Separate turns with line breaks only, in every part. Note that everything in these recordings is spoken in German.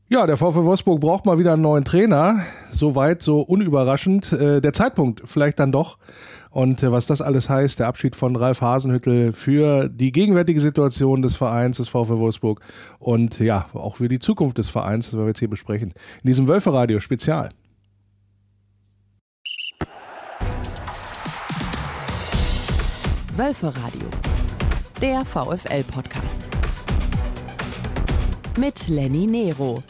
Ja, der VfL Wolfsburg braucht mal wieder einen neuen Trainer. Soweit, so unüberraschend. Der Zeitpunkt vielleicht dann doch. Und was das alles heißt, der Abschied von Ralf Hasenhüttl für die gegenwärtige Situation des Vereins, des VfL Wolfsburg und ja, auch für die Zukunft des Vereins, das werden wir jetzt hier besprechen. In diesem Wölferadio-Spezial.
Wölferadio, der VfL-Podcast. Mit Lenny Nero.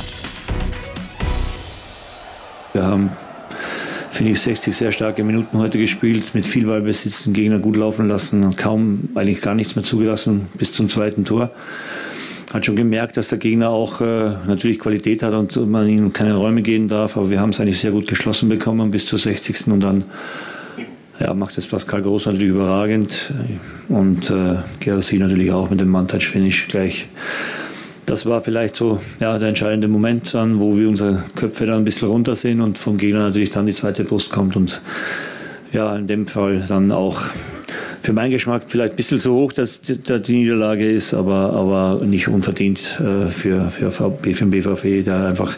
Wir haben, finde ich, 60 sehr starke Minuten heute gespielt, mit viel Ballbesitz den Gegner gut laufen lassen und kaum, eigentlich gar nichts mehr zugelassen bis zum zweiten Tor. Hat schon gemerkt, dass der Gegner auch natürlich Qualität hat und man ihm keine Räume geben darf, aber wir haben es eigentlich sehr gut geschlossen bekommen bis zur 60. und dann macht es Pascal Groß natürlich überragend und Gerassi natürlich auch mit dem One-Touch-Finish gleich. Das war vielleicht so der entscheidende Moment dann, wo wir unsere Köpfe dann ein bisschen runter sehen und vom Gegner natürlich dann die zweite Brust kommt und in dem Fall dann auch für meinen Geschmack vielleicht ein bisschen zu hoch, dass die Niederlage ist, aber nicht unverdient für den BVB, der einfach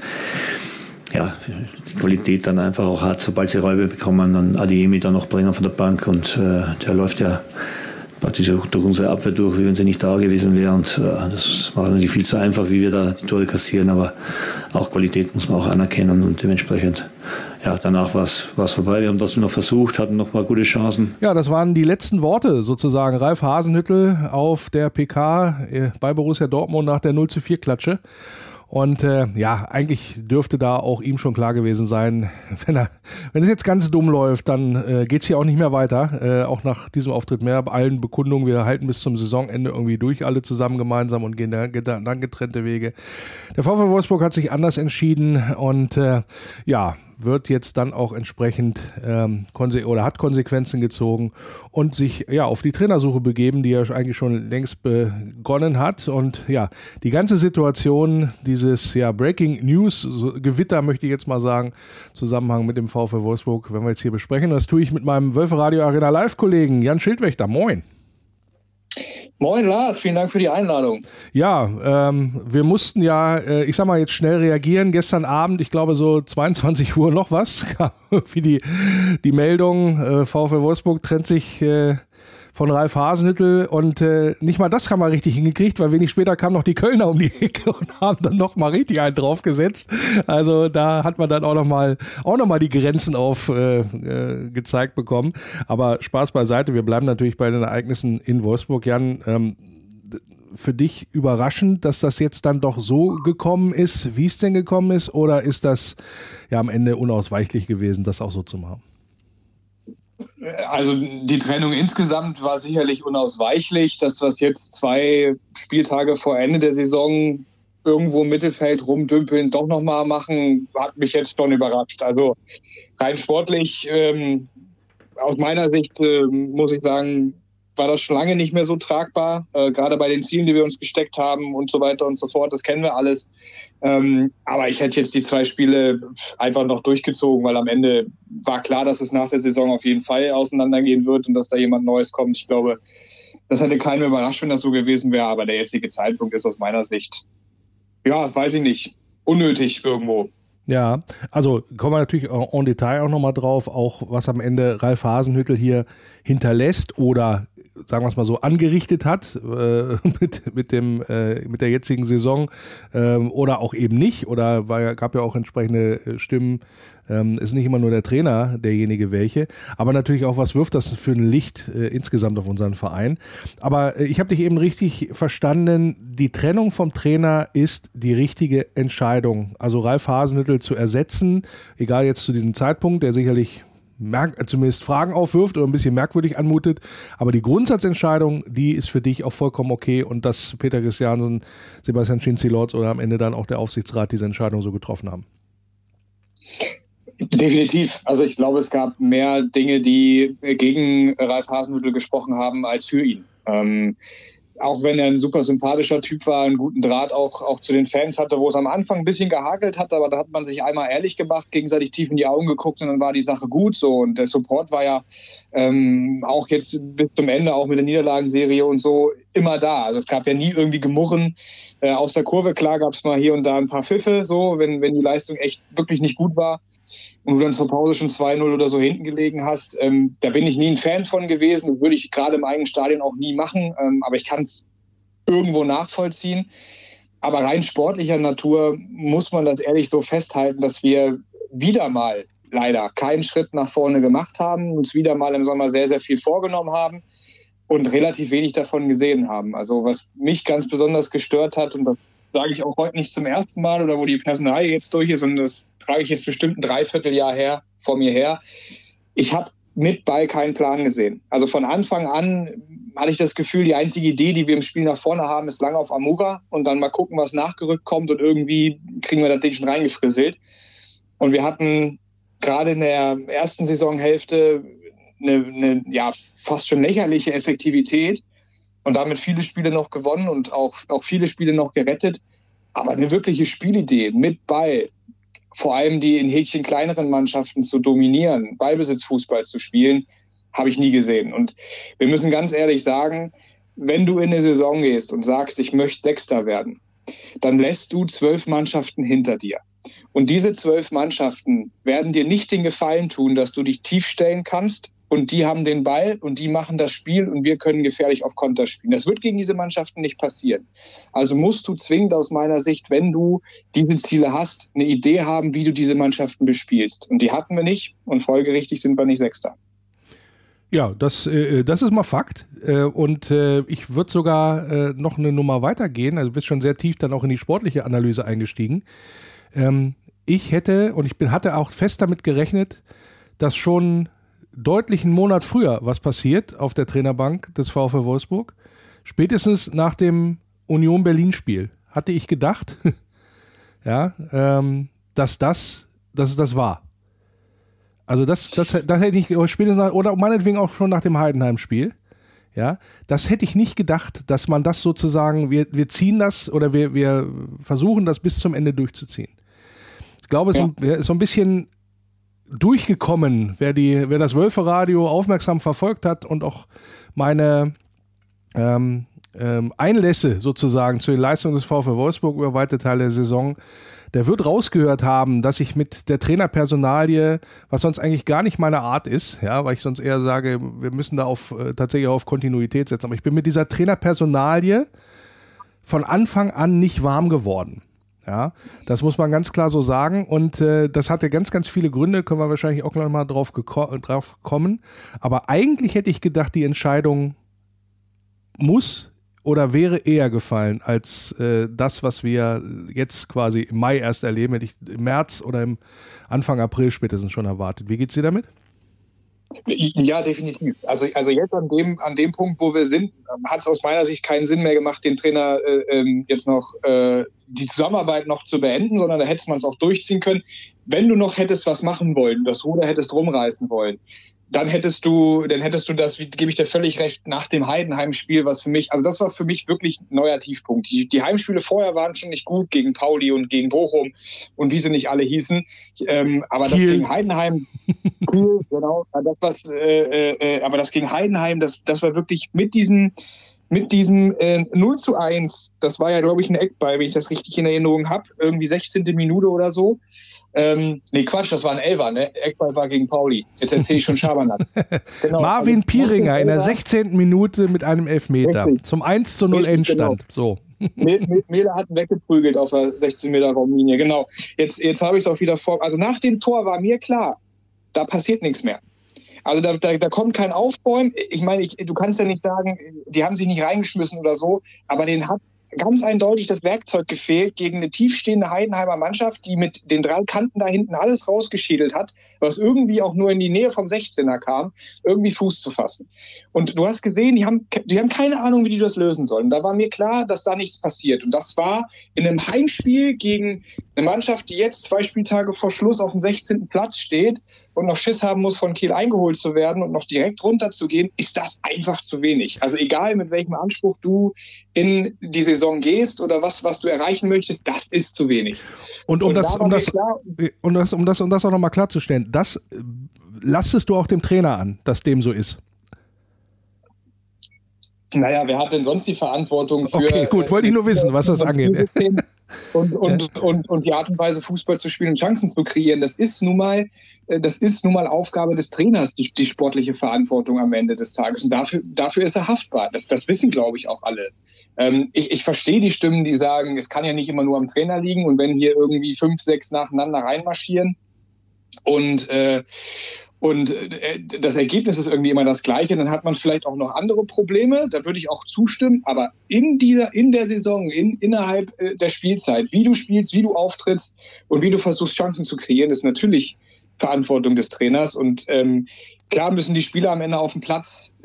die Qualität dann einfach auch hat, sobald sie Räume bekommen, dann Adeyemi dann noch bringen von der Bank und der läuft ja praktisch durch unsere Abwehr durch, wie wenn sie nicht da gewesen wäre und das war natürlich viel zu einfach, wie wir da die Tore kassieren, aber auch Qualität muss man auch anerkennen und dementsprechend danach war es vorbei. Wir haben das noch versucht, hatten noch mal gute Chancen.
Ja, das waren die letzten Worte sozusagen. Ralf Hasenhüttl auf der PK bei Borussia Dortmund nach der 0:4 Klatsche. Und eigentlich dürfte da auch ihm schon klar gewesen sein, wenn es jetzt ganz dumm läuft, dann geht's hier auch nicht mehr weiter. Auch nach diesem Auftritt mehr, bei allen Bekundungen, wir halten bis zum Saisonende irgendwie durch, alle zusammen gemeinsam und gehen dann getrennte Wege. Der VfL Wolfsburg hat sich anders entschieden und wird jetzt dann auch entsprechend hat Konsequenzen gezogen und sich auf die Trainersuche begeben, die ja eigentlich schon längst begonnen hat. Und die ganze Situation, dieses Breaking News Gewitter, möchte ich jetzt mal sagen, Zusammenhang mit dem VfL Wolfsburg, werden wir jetzt hier besprechen. Das tue ich mit meinem Wölferadio Arena Live-Kollegen Jan Schildwächter. Moin.
Moin Lars, vielen Dank für die Einladung.
Ja, wir mussten ich sag mal jetzt schnell reagieren. Gestern Abend, ich glaube so 22 Uhr noch was, wie die Meldung, VfL Wolfsburg trennt sich von Ralf Hasenhüttl und nicht mal das haben wir richtig hingekriegt, weil wenig später kamen noch die Kölner um die Ecke und haben dann noch mal richtig einen draufgesetzt. Also da hat man dann auch noch mal die Grenzen gezeigt bekommen. Aber Spaß beiseite, wir bleiben natürlich bei den Ereignissen in Wolfsburg. Jan, für dich überraschend, dass das jetzt dann doch so gekommen ist, wie es denn gekommen ist, oder ist das am Ende unausweichlich gewesen, das auch so zu machen?
Also die Trennung insgesamt war sicherlich unausweichlich. Das, was jetzt 2 Spieltage vor Ende der Saison irgendwo im Mittelfeld rumdümpeln, doch nochmal machen, hat mich jetzt schon überrascht. Also rein sportlich, aus meiner Sicht muss ich sagen, war das schon lange nicht mehr so tragbar, gerade bei den Zielen, die wir uns gesteckt haben und so weiter und so fort, das kennen wir alles. Aber ich hätte jetzt die 2 Spiele einfach noch durchgezogen, weil am Ende war klar, dass es nach der Saison auf jeden Fall auseinandergehen wird und dass da jemand Neues kommt. Ich glaube, das hätte keinen überrascht, wenn das so gewesen wäre, aber der jetzige Zeitpunkt ist aus meiner Sicht, weiß ich nicht, unnötig irgendwo.
Ja, also kommen wir natürlich en Detail auch nochmal drauf, auch was am Ende Ralf Hasenhüttl hier hinterlässt oder sagen wir es mal so, angerichtet hat mit der jetzigen Saison oder auch eben nicht, oder gab ja auch entsprechende Stimmen, ist nicht immer nur der Trainer derjenige welche, aber natürlich auch, was wirft das für ein Licht insgesamt auf unseren Verein. Aber ich habe dich eben richtig verstanden, die Trennung vom Trainer ist die richtige Entscheidung. Also Ralf Hasenhüttl zu ersetzen, egal jetzt zu diesem Zeitpunkt, der sicherlich zumindest Fragen aufwirft oder ein bisschen merkwürdig anmutet, aber die Grundsatzentscheidung, die ist für dich auch vollkommen okay, und dass Peter Christiansen, Sebastian Schinzi-Lorz oder am Ende dann auch der Aufsichtsrat diese Entscheidung so getroffen haben.
Definitiv. Also ich glaube, es gab mehr Dinge, die gegen Ralf Hasenhüttl gesprochen haben, als für ihn. Auch wenn er ein super sympathischer Typ war, einen guten Draht auch zu den Fans hatte, wo es am Anfang ein bisschen gehakelt hat, aber da hat man sich einmal ehrlich gemacht, gegenseitig tief in die Augen geguckt und dann war die Sache gut so. Und der Support war ja auch jetzt bis zum Ende, auch mit der Niederlagenserie und so, immer da. Also es gab ja nie irgendwie Gemurren aus der Kurve. Klar gab es mal hier und da ein paar Pfiffe, so, wenn die Leistung echt wirklich nicht gut war und du dann zur Pause schon 2-0 oder so hinten gelegen hast. Da bin ich nie ein Fan von gewesen. Das würde ich gerade im eigenen Stadion auch nie machen. Aber ich kann es irgendwo nachvollziehen. Aber rein sportlicher Natur muss man das ehrlich so festhalten, dass wir wieder mal leider keinen Schritt nach vorne gemacht haben, uns wieder mal im Sommer sehr, sehr viel vorgenommen haben und relativ wenig davon gesehen haben. Also was mich ganz besonders gestört hat, und das sage ich auch heute nicht zum ersten Mal oder wo die Personalie jetzt durch ist, und das trage ich jetzt bestimmt ein Dreivierteljahr vor mir her, ich habe mit Ball keinen Plan gesehen. Also von Anfang an hatte ich das Gefühl, die einzige Idee, die wir im Spiel nach vorne haben, ist lange auf Amura und dann mal gucken, was nachgerückt kommt und irgendwie kriegen wir das Ding schon reingefrisselt. Und wir hatten gerade in der ersten Saisonhälfte eine fast schon lächerliche Effektivität und damit viele Spiele noch gewonnen und auch viele Spiele noch gerettet. Aber eine wirkliche Spielidee mit Ball, vor allem die in Häkchen kleineren Mannschaften zu dominieren, Ballbesitzfußball zu spielen, habe ich nie gesehen. Und wir müssen ganz ehrlich sagen, wenn du in eine Saison gehst und sagst, ich möchte Sechster werden, dann lässt du 12 Mannschaften hinter dir. Und diese 12 Mannschaften werden dir nicht den Gefallen tun, dass du dich tief stellen kannst und die haben den Ball und die machen das Spiel und wir können gefährlich auf Konter spielen. Das wird gegen diese Mannschaften nicht passieren. Also musst du zwingend aus meiner Sicht, wenn du diese Ziele hast, eine Idee haben, wie du diese Mannschaften bespielst. Und die hatten wir nicht und folgerichtig sind wir nicht Sechster.
Ja, das ist mal Fakt. Und ich würde sogar noch eine Nummer weitergehen. Also du bist schon sehr tief dann auch in die sportliche Analyse eingestiegen. Ich hatte auch fest damit gerechnet, dass schon deutlich einen Monat früher was passiert auf der Trainerbank des VfL Wolfsburg. Spätestens nach dem Union Berlin-Spiel hatte ich gedacht, ja, dass es das war. Also das hätte ich spätestens oder meinetwegen auch schon nach dem Heidenheim-Spiel. Ja, das hätte ich nicht gedacht, dass man das sozusagen, wir ziehen das oder wir versuchen das bis zum Ende durchzuziehen. Ich glaube, es ist so ein bisschen durchgekommen, wer das Wölfe-Radio aufmerksam verfolgt hat und auch meine Einlässe sozusagen zu den Leistungen des VfL Wolfsburg über weite Teile der Saison, der wird rausgehört haben, dass ich mit der Trainerpersonalie, was sonst eigentlich gar nicht meine Art ist, ja, weil ich sonst eher sage, wir müssen da tatsächlich auf Kontinuität setzen, aber ich bin mit dieser Trainerpersonalie von Anfang an nicht warm geworden. Ja, das muss man ganz klar so sagen und das hatte ganz, ganz viele Gründe, können wir wahrscheinlich auch noch mal drauf kommen, aber eigentlich hätte ich gedacht, die Entscheidung muss oder wäre eher gefallen als das, was wir jetzt quasi im Mai erst erleben, hätte ich im März oder im Anfang April spätestens schon erwartet. Wie geht's dir damit?
Ja, definitiv. Also jetzt an dem Punkt, wo wir sind, hat es aus meiner Sicht keinen Sinn mehr gemacht, den Trainer jetzt noch die Zusammenarbeit noch zu beenden, sondern da hätte man es auch durchziehen können. Wenn du noch hättest was machen wollen, das Ruder hättest rumreißen wollen, dann hättest du das, gebe ich dir völlig recht, nach dem Heidenheim-Spiel, was für mich, also das war für mich wirklich ein neuer Tiefpunkt. Die Heimspiele vorher waren schon nicht gut gegen Pauli und gegen Bochum und wie sie nicht alle hießen. Aber das gegen Heidenheim, genau, aber das gegen Heidenheim, das war wirklich mit diesem 0:1, das war ja, glaube ich, ein Eckball, wenn ich das richtig in Erinnerung habe, irgendwie 16. Minute oder so. Das war ein Elfer, ne? Eckball war gegen Pauli. Jetzt erzähle ich schon Schabernack. Genau,
Marvin Pieringer in der 16. Minute mit einem Elfmeter. Richtig. Zum 1:0 Endstand. Genau. So.
Mähler hat weggeprügelt auf der 16-Meter-Raumlinie. Genau. Jetzt habe ich es auch wieder vor. Also nach dem Tor war mir klar, da passiert nichts mehr. Also da kommt kein Aufbäumen. Ich meine, du kannst ja nicht sagen, die haben sich nicht reingeschmissen oder so, aber denen hat ganz eindeutig das Werkzeug gefehlt gegen eine tiefstehende Heidenheimer Mannschaft, die mit den 3 Kanten da hinten alles rausgeschädelt hat, was irgendwie auch nur in die Nähe vom 16er kam, irgendwie Fuß zu fassen. Und du hast gesehen, die haben keine Ahnung, wie die das lösen sollen. Da war mir klar, dass da nichts passiert. Und das war in einem Heimspiel gegen eine Mannschaft, die jetzt 2 Spieltage vor Schluss auf dem 16. Platz steht und noch Schiss haben muss, von Kiel eingeholt zu werden und noch direkt runterzugehen, ist das einfach zu wenig. Also egal, mit welchem Anspruch du in die Saison gehst oder was du erreichen möchtest, das ist zu wenig.
Und um das auch nochmal klarzustellen, das lastest du auch dem Trainer an, dass dem so ist?
Naja, wer hat denn sonst die Verantwortung für...
Okay, gut, wollte ich nur wissen, was das angeht.
Und die Art und Weise, Fußball zu spielen und Chancen zu kreieren, das ist nun mal Aufgabe des Trainers, die sportliche Verantwortung am Ende des Tages. Und dafür ist er haftbar. Das wissen, glaube ich, auch alle. Ich verstehe die Stimmen, die sagen, es kann ja nicht immer nur am Trainer liegen. Und wenn hier irgendwie 5, 6 nacheinander reinmarschieren und das Ergebnis ist irgendwie immer das Gleiche, dann hat man vielleicht auch noch andere Probleme, da würde ich auch zustimmen, aber in der Saison, innerhalb der Spielzeit, wie du spielst, wie du auftrittst und wie du versuchst, Chancen zu kreieren, ist natürlich Verantwortung des Trainers und klar müssen die Spieler am Ende auf dem Platz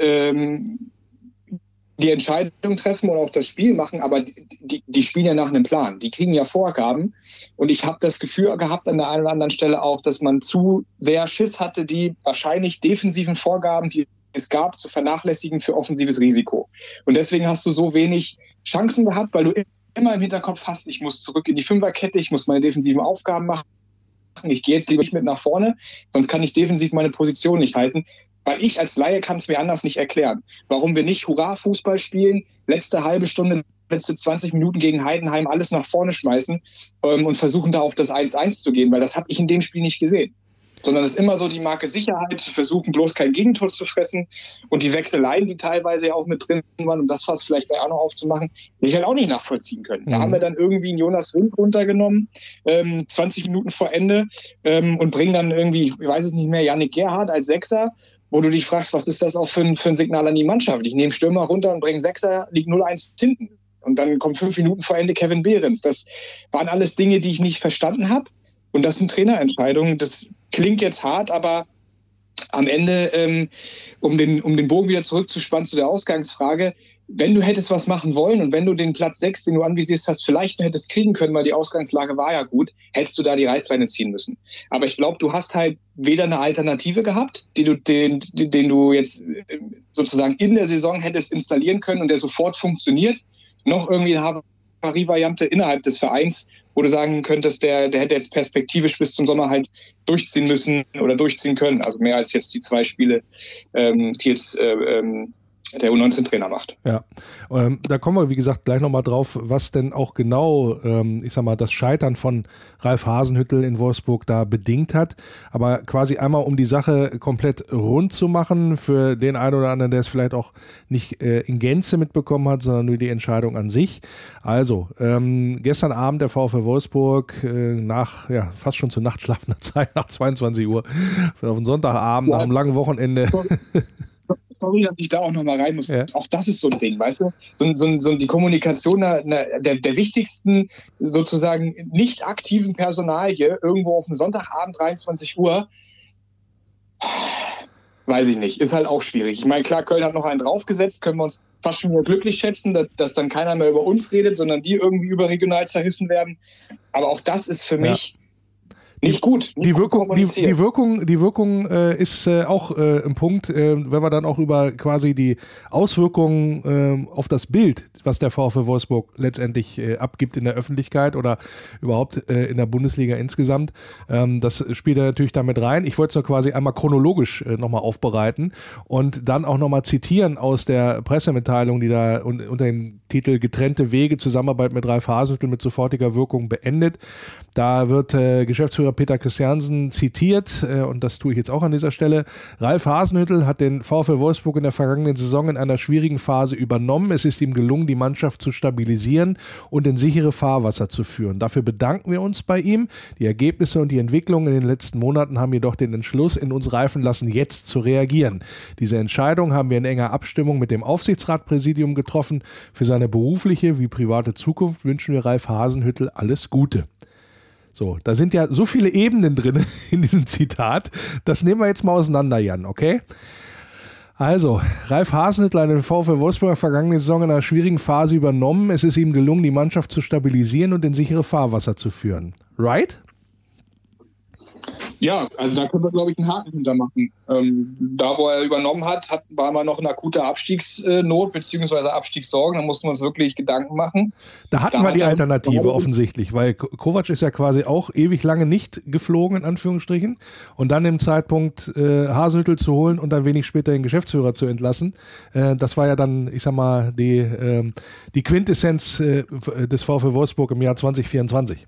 die Entscheidung treffen oder auch das Spiel machen, aber die spielen ja nach einem Plan. Die kriegen ja Vorgaben und ich habe das Gefühl gehabt an der einen oder anderen Stelle auch, dass man zu sehr Schiss hatte, die wahrscheinlich defensiven Vorgaben, die es gab, zu vernachlässigen für offensives Risiko. Und deswegen hast du so wenig Chancen gehabt, weil du immer im Hinterkopf hast, ich muss zurück in die Fünferkette, ich muss meine defensiven Aufgaben machen, ich gehe jetzt lieber nicht mit nach vorne, sonst kann ich defensiv meine Position nicht halten. Weil ich als Laie kann es mir anders nicht erklären. Warum wir nicht Hurra-Fußball spielen, letzte halbe Stunde, letzte 20 Minuten gegen Heidenheim alles nach vorne schmeißen und versuchen da auf das 1-1 zu gehen, weil das habe ich in dem Spiel nicht gesehen. Sondern es ist immer so die Marke Sicherheit, versuchen bloß kein Gegentor zu fressen und die Wechseleien, die teilweise ja auch mit drin waren, um das Fass vielleicht gleich auch noch aufzumachen, die ich halt auch nicht nachvollziehen können. Da haben wir dann irgendwie einen Jonas Wind runtergenommen, 20 Minuten vor Ende und bringen dann irgendwie, ich weiß es nicht mehr, Yannick Gerhardt als Sechser, wo du dich fragst, was ist das auch für ein Signal an die Mannschaft? Ich nehme Stürmer runter und bringe Sechser, liegt 0-1 hinten. Und dann kommt 5 Minuten vor Ende Kevin Behrens. Das waren alles Dinge, die ich nicht verstanden habe. Und das sind Trainerentscheidungen. Das klingt jetzt hart, aber am Ende, um den Bogen wieder zurückzuspannen zu der Ausgangsfrage, wenn du hättest was machen wollen und wenn du den Platz 6, den du anvisierst hast, vielleicht noch hättest kriegen können, weil die Ausgangslage war ja gut, hättest du da die Reißleine ziehen müssen. Aber ich glaube, du hast halt weder eine Alternative gehabt, den du jetzt sozusagen in der Saison hättest installieren können und der sofort funktioniert, noch irgendwie eine Havarie-Variante innerhalb des Vereins, wo du sagen könntest, der hätte jetzt perspektivisch bis zum Sommer halt durchziehen müssen oder durchziehen können. Also mehr als jetzt die 2 Spiele, die jetzt der U19-Trainer macht.
Ja, da kommen wir, wie gesagt, gleich nochmal drauf, was denn auch genau, ich sag mal, das Scheitern von Ralf Hasenhüttl in Wolfsburg da bedingt hat. Aber quasi einmal, um die Sache komplett rund zu machen, für den einen oder anderen, der es vielleicht auch nicht in Gänze mitbekommen hat, sondern nur die Entscheidung an sich. Also, gestern Abend der VfL Wolfsburg nach, ja, fast schon zu nachtschlafender Zeit, nach 22 Uhr, auf einen Sonntagabend, nach einem langen Wochenende.
Sorry, dass ich da auch nochmal rein muss. Ja. Auch das ist so ein Ding, weißt du? So die Kommunikation der wichtigsten, sozusagen nicht aktiven Personalie irgendwo auf einem Sonntagabend 23 Uhr, weiß ich nicht, ist halt auch schwierig. Ich meine, klar, Köln hat noch einen draufgesetzt, können wir uns fast schon wieder glücklich schätzen, dass dann keiner mehr über uns redet, sondern die irgendwie überregional zerrissen werden. Aber auch das ist für mich nicht gut.
Die Wirkung ist auch ein Punkt, wenn wir dann auch über quasi die Auswirkungen auf das Bild, was der VfL Wolfsburg letztendlich abgibt in der Öffentlichkeit oder überhaupt in der Bundesliga insgesamt. Das spielt er natürlich damit rein. Ich wollte es nur quasi einmal chronologisch nochmal aufbereiten und dann auch nochmal zitieren aus der Pressemitteilung, die da unter dem Titel Getrennte Wege, Zusammenarbeit mit Ralf Hasenhüttl mit sofortiger Wirkung beendet. Da wird Geschäftsführer Peter Christiansen zitiert und das tue ich jetzt auch an dieser Stelle. Ralf Hasenhüttl hat den VfL Wolfsburg in der vergangenen Saison in einer schwierigen Phase übernommen. Es ist ihm gelungen, die Mannschaft zu stabilisieren und in sichere Fahrwasser zu führen. Dafür bedanken wir uns bei ihm. Die Ergebnisse und die Entwicklung in den letzten Monaten haben jedoch den Entschluss in uns reifen lassen, jetzt zu reagieren. Diese Entscheidung haben wir in enger Abstimmung mit dem Aufsichtsratpräsidium getroffen. Für seine berufliche wie private Zukunft wünschen wir Ralf Hasenhüttl alles Gute. So, da sind ja so viele Ebenen drin in diesem Zitat. Das nehmen wir jetzt mal auseinander, Jan, okay? Also, Ralf Hasenhüttl hat den VfL Wolfsburg in der vergangenen Saison in einer schwierigen Phase übernommen. Es ist ihm gelungen, die Mannschaft zu stabilisieren und in sichere Fahrwasser zu führen. Right?
Ja, also da können wir, glaube ich, einen Haken hintermachen. Da, wo er übernommen hat, war immer noch eine akute Abstiegsnot bzw. Abstiegssorgen. Da mussten wir uns wirklich Gedanken machen.
Da hatten wir die Alternative offensichtlich, weil Kovac ist ja quasi auch ewig lange nicht geflogen, in Anführungsstrichen. Und dann im Zeitpunkt Hasenhüttl zu holen und dann wenig später den Geschäftsführer zu entlassen. Das war ja dann, ich sag mal, die Quintessenz des VfL Wolfsburg im Jahr 2024.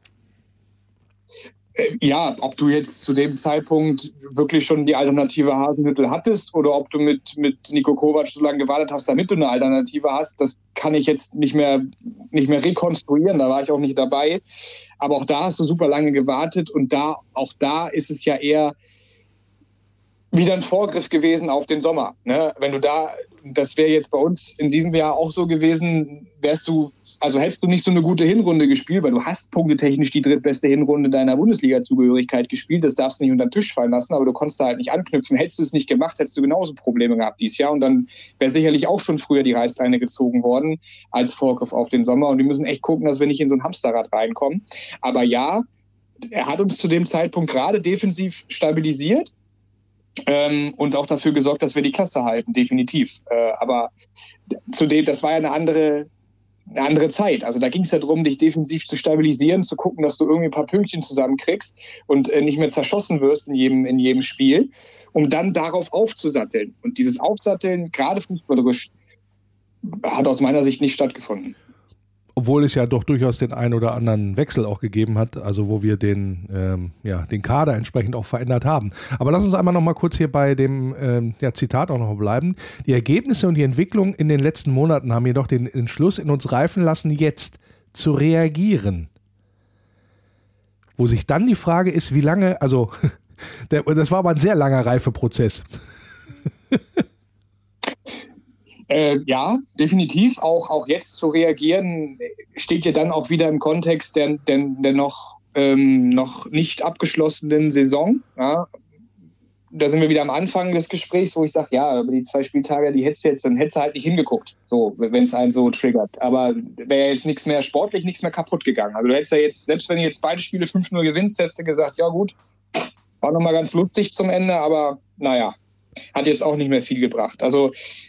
Ja, ob du jetzt zu dem Zeitpunkt wirklich schon die Alternative Hasenhüttl hattest oder ob du mit Niko Kovac so lange gewartet hast, damit du eine Alternative hast, das kann ich jetzt nicht mehr rekonstruieren, da war ich auch nicht dabei. Aber auch da hast du super lange gewartet und auch da ist es ja eher wieder ein Vorgriff gewesen auf den Sommer. Ne? Wenn du das wäre jetzt bei uns in diesem Jahr auch so gewesen, hättest du nicht so eine gute Hinrunde gespielt, weil du hast punktetechnisch die drittbeste Hinrunde deiner Bundesliga-Zugehörigkeit gespielt, das darfst du nicht unter den Tisch fallen lassen, aber du konntest da halt nicht anknüpfen. Hättest du es nicht gemacht, hättest du genauso Probleme gehabt dieses Jahr und dann wäre sicherlich auch schon früher die Reißleine gezogen worden als Vorgriff auf den Sommer und wir müssen echt gucken, dass wir nicht in so ein Hamsterrad reinkommen. Aber ja, er hat uns zu dem Zeitpunkt gerade defensiv stabilisiert, und auch dafür gesorgt, dass wir die Klasse halten, definitiv. Aber das war ja eine andere Zeit. Also da ging es ja darum, dich defensiv zu stabilisieren, zu gucken, dass du irgendwie ein paar Pünktchen zusammenkriegst und nicht mehr zerschossen wirst in jedem Spiel, um dann darauf aufzusatteln. Und dieses Aufsatteln, gerade fußballerisch, hat aus meiner Sicht nicht stattgefunden.
Obwohl es ja doch durchaus den einen oder anderen Wechsel auch gegeben hat, also wo wir den Kader entsprechend auch verändert haben. Aber lass uns einmal noch mal kurz hier bei dem Zitat auch noch bleiben. Die Ergebnisse und die Entwicklung in den letzten Monaten haben jedoch den Entschluss in uns reifen lassen, jetzt zu reagieren. Wo sich dann die Frage ist, wie lange, also das war aber ein sehr langer Reifeprozess.
Ja, definitiv. Auch jetzt zu reagieren, steht ja dann auch wieder im Kontext der noch nicht abgeschlossenen Saison. Ja. Da sind wir wieder am Anfang des Gesprächs, wo ich sage, ja, über die 2 Spieltage, die dann hättest du halt nicht hingeguckt, so, wenn es einen so triggert. Aber wäre jetzt nichts mehr sportlich, nichts mehr kaputt gegangen. Also du hättest ja jetzt, selbst wenn du jetzt beide Spiele 5-0 gewinnst, hättest du gesagt, ja gut, war nochmal ganz lustig zum Ende, aber naja, hat jetzt auch nicht mehr viel gebracht. Also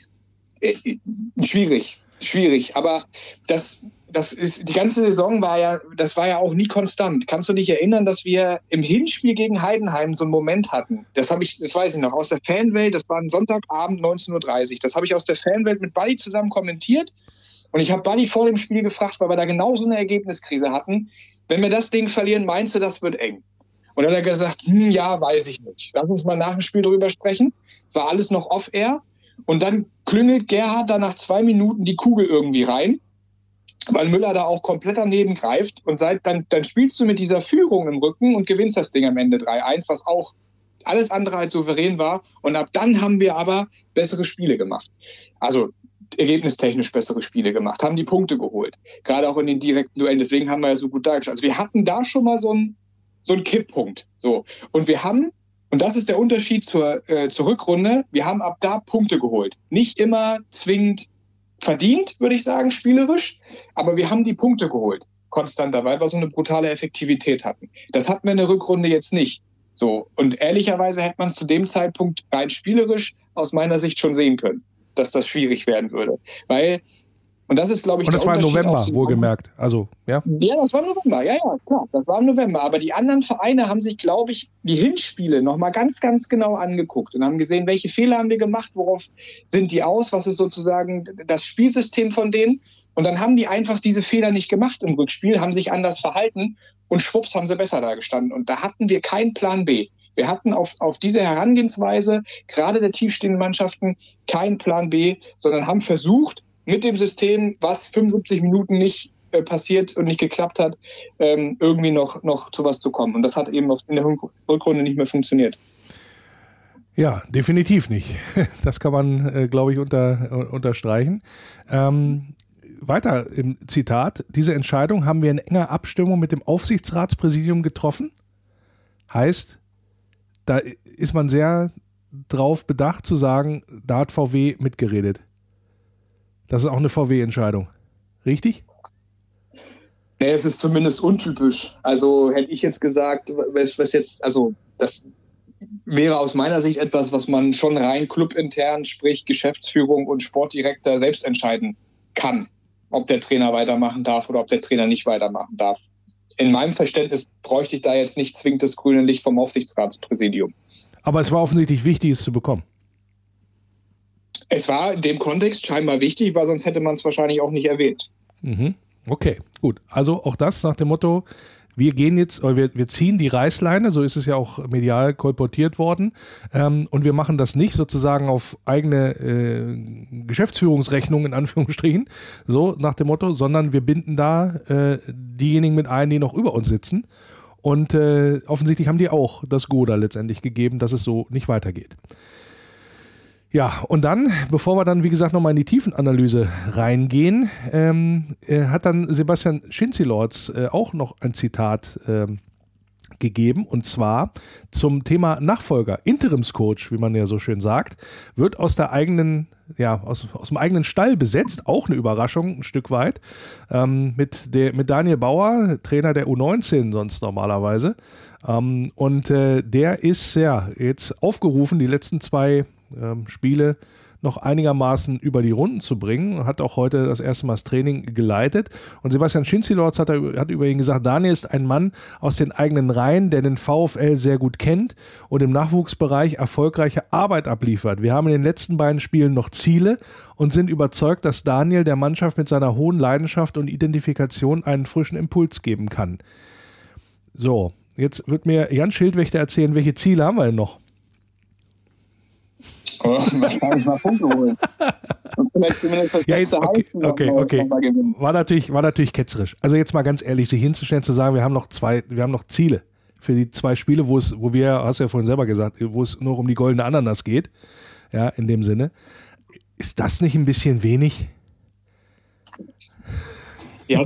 schwierig. Aber das ist, die ganze Saison war ja auch nie konstant. Kannst du dich erinnern, dass wir im Hinspiel gegen Heidenheim so einen Moment hatten? Das weiß ich noch, aus der Fanwelt, das war ein Sonntagabend 19:30 Uhr. Das habe ich aus der Fanwelt mit Buddy zusammen kommentiert. Und ich habe Buddy vor dem Spiel gefragt, weil wir da genau so eine Ergebniskrise hatten. Wenn wir das Ding verlieren, meinst du, das wird eng? Und dann hat er gesagt, ja, weiß ich nicht. Lass uns mal nach dem Spiel drüber sprechen. War alles noch off-air. Und dann klüngelt Gerhard da nach 2 Minuten die Kugel irgendwie rein, weil Müller da auch komplett daneben greift. Und dann spielst du mit dieser Führung im Rücken und gewinnst das Ding am Ende 3-1, was auch alles andere als souverän war. Und ab dann haben wir aber bessere Spiele gemacht. Also ergebnistechnisch bessere Spiele gemacht, haben die Punkte geholt. Gerade auch in den direkten Duellen. Deswegen haben wir ja so gut dargestellt. Also wir hatten da schon mal so einen Kipppunkt. So. Und wir haben, und das ist der Unterschied zur Rückrunde, wir haben ab da Punkte geholt. Nicht immer zwingend verdient, würde ich sagen, spielerisch, aber wir haben die Punkte geholt, konstant dabei, weil wir so eine brutale Effektivität hatten. Das hatten wir in der Rückrunde jetzt nicht. So. Und ehrlicherweise hätte man es zu dem Zeitpunkt rein spielerisch aus meiner Sicht schon sehen können, dass das schwierig werden würde. Weil, und das ist, glaube ich,
und das war im November, wohlgemerkt. Also, ja?
Ja, das war im November. Ja, klar. Das war im November. Aber die anderen Vereine haben sich, glaube ich, die Hinspiele nochmal ganz, ganz genau angeguckt und haben gesehen, welche Fehler haben wir gemacht, worauf sind die aus, was ist sozusagen das Spielsystem von denen. Und dann haben die einfach diese Fehler nicht gemacht im Rückspiel, haben sich anders verhalten und schwupps haben sie besser da gestanden. Und da hatten wir keinen Plan B. Wir hatten auf diese Herangehensweise, gerade der tiefstehenden Mannschaften, keinen Plan B, sondern haben versucht, mit dem System, was 75 Minuten nicht passiert und nicht geklappt hat, irgendwie noch zu was zu kommen. Und das hat eben in der Rückrunde nicht mehr funktioniert.
Ja, definitiv nicht. Das kann man, glaube ich, unterstreichen. Weiter im Zitat. Diese Entscheidung haben wir in enger Abstimmung mit dem Aufsichtsratspräsidium getroffen. Heißt, da ist man sehr drauf bedacht zu sagen, da hat VW mitgeredet. Das ist auch eine VW-Entscheidung. Richtig?
Nee, es ist zumindest untypisch. Also hätte ich jetzt gesagt, was jetzt, also das wäre aus meiner Sicht etwas, was man schon rein clubintern, sprich Geschäftsführung und Sportdirektor selbst entscheiden kann, ob der Trainer weitermachen darf oder ob der Trainer nicht weitermachen darf. In meinem Verständnis bräuchte ich da jetzt nicht zwingend das grüne Licht vom Aufsichtsratspräsidium.
Aber es war offensichtlich wichtig, es zu bekommen.
Es war in dem Kontext scheinbar wichtig, weil sonst hätte man es wahrscheinlich auch nicht erwähnt.
Okay, gut. Also auch das nach dem Motto, wir gehen jetzt, wir ziehen die Reißleine, so ist es ja auch medial kolportiert worden, und wir machen das nicht sozusagen auf eigene Geschäftsführungsrechnung in Anführungsstrichen, so nach dem Motto, sondern wir binden da diejenigen mit ein, die noch über uns sitzen. Und offensichtlich haben die auch das Go da letztendlich gegeben, dass es so nicht weitergeht. Ja, und dann, bevor wir dann, wie gesagt, nochmal in die Tiefenanalyse reingehen, hat dann Sebastian Schinzilords auch noch ein Zitat gegeben, und zwar zum Thema Nachfolger, Interimscoach, wie man ja so schön sagt, wird aus der eigenen, aus dem eigenen Stall besetzt, auch eine Überraschung, ein Stück weit, mit Daniel Bauer, Trainer der U19 sonst normalerweise, und der ist ja jetzt aufgerufen, die letzten 2 Spiele noch einigermaßen über die Runden zu bringen. Hat auch heute das erste Mal das Training geleitet. Und Sebastian Schinzilords hat über ihn gesagt, Daniel ist ein Mann aus den eigenen Reihen, der den VfL sehr gut kennt und im Nachwuchsbereich erfolgreiche Arbeit abliefert. Wir haben in den letzten beiden Spielen noch Ziele und sind überzeugt, dass Daniel der Mannschaft mit seiner hohen Leidenschaft und Identifikation einen frischen Impuls geben kann. So, jetzt wird mir Jan Schildwächter erzählen, welche Ziele haben wir denn noch?
Wahrscheinlich mal Punkte holen. Und vielleicht zumindest das letzte
okay. War natürlich ketzerisch. Also jetzt mal ganz ehrlich, sich hinzustellen, zu sagen, wir haben noch Ziele für die 2 Spiele, wo wir, hast du ja vorhin selber gesagt, wo es nur um die goldene Ananas geht, ja, in dem Sinne. Ist das nicht ein bisschen wenig?
Ja,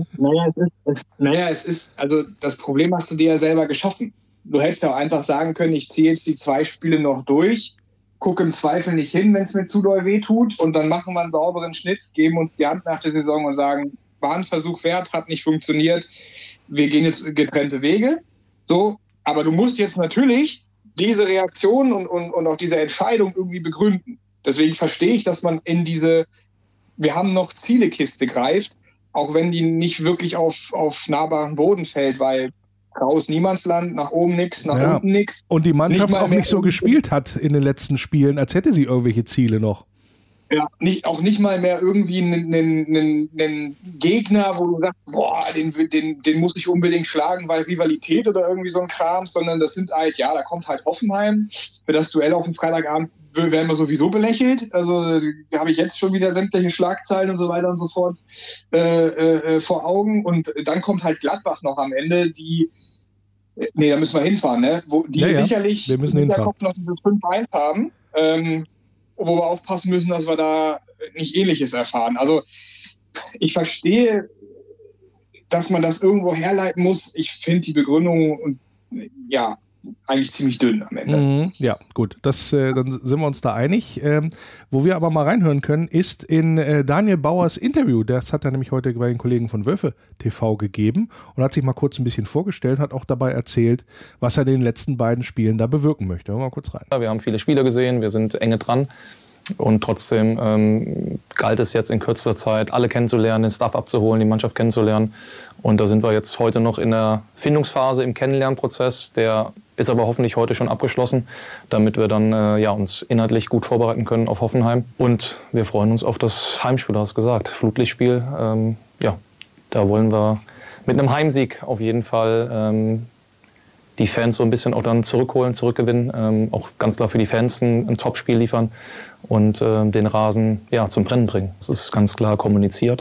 es ist, also das Problem hast du dir ja selber geschaffen. Du hättest ja auch einfach sagen können, ich ziehe jetzt die 2 Spiele noch durch, gucke im Zweifel nicht hin, wenn es mir zu doll wehtut, und dann machen wir einen sauberen Schnitt, geben uns die Hand nach der Saison und sagen, war ein Versuch wert, hat nicht funktioniert, wir gehen jetzt getrennte Wege. So, aber du musst jetzt natürlich diese Reaktion und auch diese Entscheidung irgendwie begründen. Deswegen verstehe ich, dass man in diese wir haben noch Zielekiste greift, auch wenn die nicht wirklich auf nahbaren Boden fällt, weil raus Niemandsland, nach oben nichts, nach unten nichts.
Und die Mannschaft auch nicht so gespielt hat in den letzten Spielen, als hätte sie irgendwelche Ziele noch.
Ja, nicht mal mehr irgendwie einen Gegner, wo du sagst, boah, den muss ich unbedingt schlagen, weil Rivalität oder irgendwie so ein Kram, sondern das sind halt, ja, da kommt halt Hoffenheim. Für das Duell auf dem Freitagabend werden wir sowieso belächelt. Also da habe ich jetzt schon wieder sämtliche Schlagzeilen und so weiter und so fort vor Augen. Und dann kommt halt Gladbach noch am Ende, da müssen wir hinfahren, ne? Sicherlich
wir müssen hinfahren.
Noch dieses 5-1 haben, wo wir aufpassen müssen, dass wir da nicht Ähnliches erfahren. Also ich verstehe, dass man das irgendwo herleiten muss. Ich finde die Begründung eigentlich ziemlich dünn am Ende.
Ja, gut, dann sind wir uns da einig. Wo wir aber mal reinhören können, ist in Daniel Bauers Interview. Das hat er nämlich heute bei den Kollegen von Wölfe TV gegeben und hat sich mal kurz ein bisschen vorgestellt, hat auch dabei erzählt, was er in den letzten beiden Spielen da bewirken möchte. Hören wir mal kurz rein.
Wir haben viele Spieler gesehen, wir sind enge dran. Und trotzdem galt es jetzt in kürzester Zeit, alle kennenzulernen, den Staff abzuholen, die Mannschaft kennenzulernen. Und da sind wir jetzt heute noch in der Findungsphase im Kennenlernprozess. Der ist aber hoffentlich heute schon abgeschlossen, damit wir dann uns inhaltlich gut vorbereiten können auf Hoffenheim. Und wir freuen uns auf das Heimspiel, du hast gesagt, Flutlichtspiel. Da wollen wir mit einem Heimsieg auf jeden Fall die Fans so ein bisschen auch dann zurückholen, zurückgewinnen, auch ganz klar für die Fans ein Topspiel liefern und den Rasen zum Brennen bringen. Das ist ganz klar kommuniziert.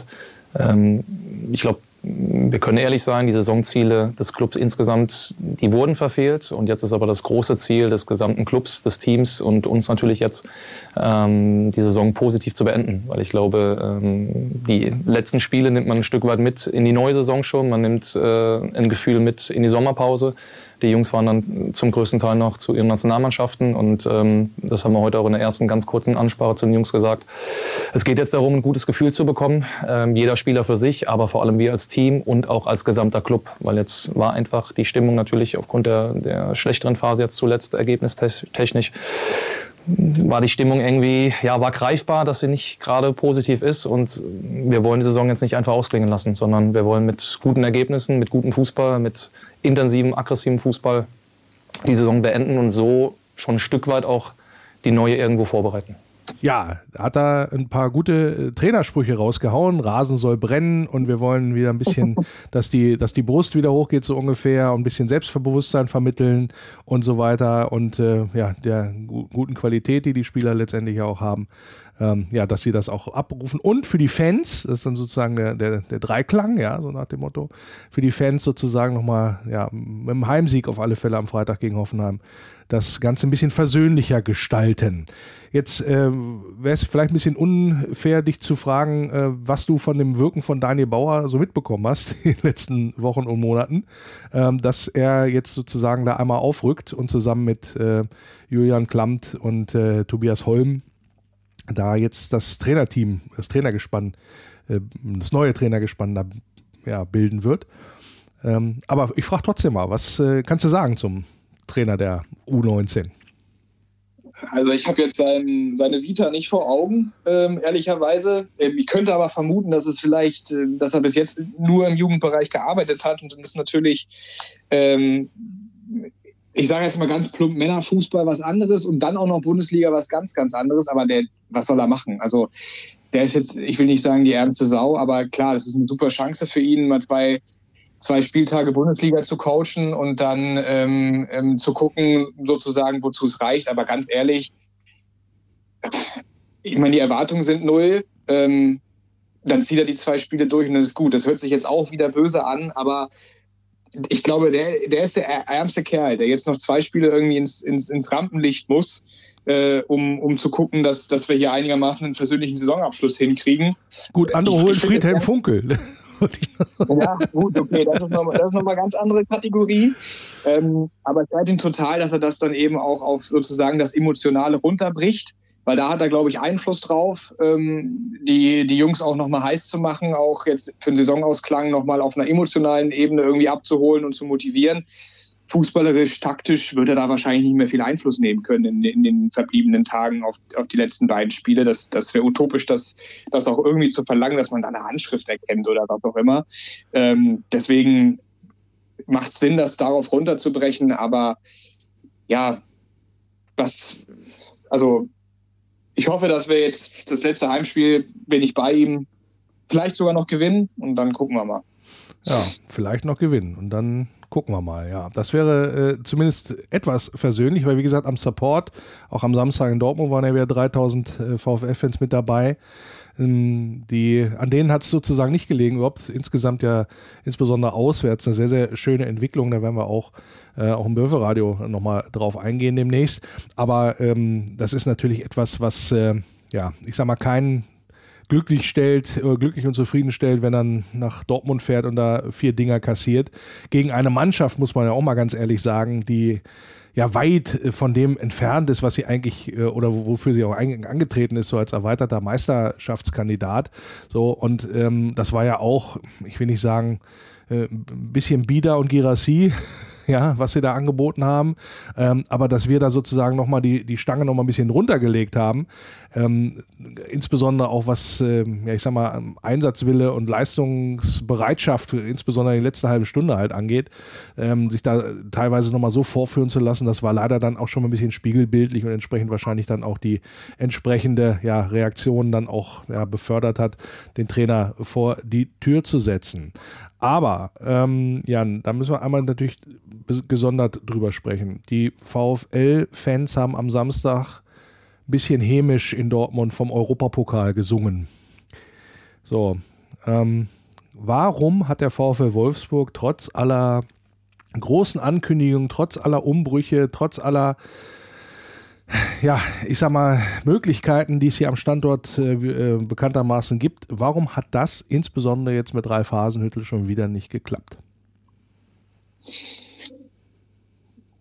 Ich glaube, wir können ehrlich sein, die Saisonziele des Clubs insgesamt, die wurden verfehlt. Und jetzt ist aber das große Ziel des gesamten Clubs, des Teams und uns natürlich jetzt, die Saison positiv zu beenden. Weil ich glaube, die letzten Spiele nimmt man ein Stück weit mit in die neue Saison schon. Man nimmt ein Gefühl mit in die Sommerpause. Die Jungs waren dann zum größten Teil noch zu ihren Nationalmannschaften und das haben wir heute auch in der ersten ganz kurzen Ansprache zu den Jungs gesagt. Es geht jetzt darum, ein gutes Gefühl zu bekommen, jeder Spieler für sich, aber vor allem wir als Team und auch als gesamter Club, weil jetzt war einfach die Stimmung natürlich aufgrund der schlechteren Phase jetzt zuletzt ergebnistechnisch, war die Stimmung irgendwie, war greifbar, dass sie nicht gerade positiv ist und wir wollen die Saison jetzt nicht einfach ausklingen lassen, sondern wir wollen mit guten Ergebnissen, mit gutem Fußball, mit intensivem, aggressivem Fußball die Saison beenden und so schon ein Stück weit auch die neue irgendwo vorbereiten.
Ja, hat da ein paar gute Trainersprüche rausgehauen. Rasen soll brennen und wir wollen wieder ein bisschen, dass die Brust wieder hochgeht so ungefähr und ein bisschen Selbstbewusstsein vermitteln und so weiter und der guten Qualität, die Spieler letztendlich auch haben, dass sie das auch abrufen. Und für die Fans, das ist dann sozusagen der Dreiklang, so nach dem Motto, für die Fans sozusagen nochmal, mit dem Heimsieg auf alle Fälle am Freitag gegen Hoffenheim, das Ganze ein bisschen versöhnlicher gestalten. Jetzt wäre es vielleicht ein bisschen unfair, dich zu fragen, was du von dem Wirken von Daniel Bauer so mitbekommen hast in den letzten Wochen und Monaten, dass er jetzt sozusagen da einmal aufrückt und zusammen mit Julian Klammt und Tobias Holm da jetzt das Trainerteam, das Trainergespann, das neue Trainergespann da bilden wird. Aber ich frage trotzdem mal, was kannst du sagen zum Trainer der U19?
Also ich habe jetzt seine Vita nicht vor Augen, ehrlicherweise. Ich könnte aber vermuten, dass es vielleicht, dass er bis jetzt nur im Jugendbereich gearbeitet hat und dann ist natürlich, ich sage jetzt mal ganz plump, Männerfußball was anderes und dann auch noch Bundesliga was ganz, ganz anderes. Aber was soll er machen? Also der ist jetzt, ich will nicht sagen die ärmste Sau, aber klar, das ist eine super Chance für ihn, mal zwei Spieltage Bundesliga zu coachen und dann zu gucken, sozusagen, wozu es reicht. Aber ganz ehrlich, ich meine, die Erwartungen sind 0. Dann zieht er die 2 Spiele durch und das ist gut. Das hört sich jetzt auch wieder böse an, aber ich glaube, der ist der ärmste Kerl, der jetzt noch 2 Spiele irgendwie ins Rampenlicht muss, um zu gucken, dass wir hier einigermaßen einen persönlichen Saisonabschluss hinkriegen.
Gut, andere holen Friedhelm Funkel.
Ja, gut, okay, das ist nochmal eine ganz andere Kategorie. Aber ich freut ihn total, dass er das dann eben auch auf sozusagen das Emotionale runterbricht, weil da hat er, glaube ich, Einfluss drauf, die Jungs auch nochmal heiß zu machen, auch jetzt für den Saisonausklang nochmal auf einer emotionalen Ebene irgendwie abzuholen und zu motivieren. Fußballerisch, taktisch wird er da wahrscheinlich nicht mehr viel Einfluss nehmen können in den verbliebenen Tagen auf die letzten beiden Spiele. Das wäre utopisch, das auch irgendwie zu verlangen, dass man da eine Handschrift erkennt oder was auch immer. Deswegen macht es Sinn, das darauf runterzubrechen. Aber ja, ich hoffe, dass wir jetzt das letzte Heimspiel, bin ich bei ihm, vielleicht sogar noch gewinnen und dann gucken wir mal.
Ja, vielleicht noch gewinnen und dann gucken wir mal, ja. Das wäre zumindest etwas versöhnlich, weil wie gesagt am Support, auch am Samstag in Dortmund waren ja wieder 3000 VfL-Fans mit dabei. An denen hat es sozusagen nicht gelegen, überhaupt insgesamt ja insbesondere auswärts eine sehr, sehr schöne Entwicklung. Da werden wir auch im Böwe-Radio nochmal drauf eingehen demnächst. Aber das ist natürlich etwas, was, ich sag mal, keinen glücklich und zufrieden stellt, wenn er nach Dortmund fährt und da 4 Dinger kassiert. Gegen eine Mannschaft, muss man ja auch mal ganz ehrlich sagen, die ja weit von dem entfernt ist, was sie eigentlich oder wofür sie auch angetreten ist, so als erweiterter Meisterschaftskandidat. So, und das war ja auch, ich will nicht sagen, ein bisschen Bida und Girassi, ja, was sie da angeboten haben, aber dass wir da sozusagen nochmal die Stange nochmal ein bisschen runtergelegt haben, insbesondere auch was, ich sag mal, Einsatzwille und Leistungsbereitschaft, insbesondere die letzte halbe Stunde halt angeht, sich da teilweise nochmal so vorführen zu lassen, das war leider dann auch schon mal ein bisschen spiegelbildlich und entsprechend wahrscheinlich dann auch die entsprechende Reaktion dann auch befördert hat, den Trainer vor die Tür zu setzen. Aber, Jan, da müssen wir einmal natürlich gesondert drüber sprechen. Die VfL-Fans haben am Samstag ein bisschen hämisch in Dortmund vom Europapokal gesungen. So, warum hat der VfL Wolfsburg trotz aller großen Ankündigungen, trotz aller Umbrüche, trotz aller ich sag mal, Möglichkeiten, die es hier am Standort bekanntermaßen gibt. Warum hat das insbesondere jetzt mit Ralf Hasenhüttl schon wieder nicht geklappt?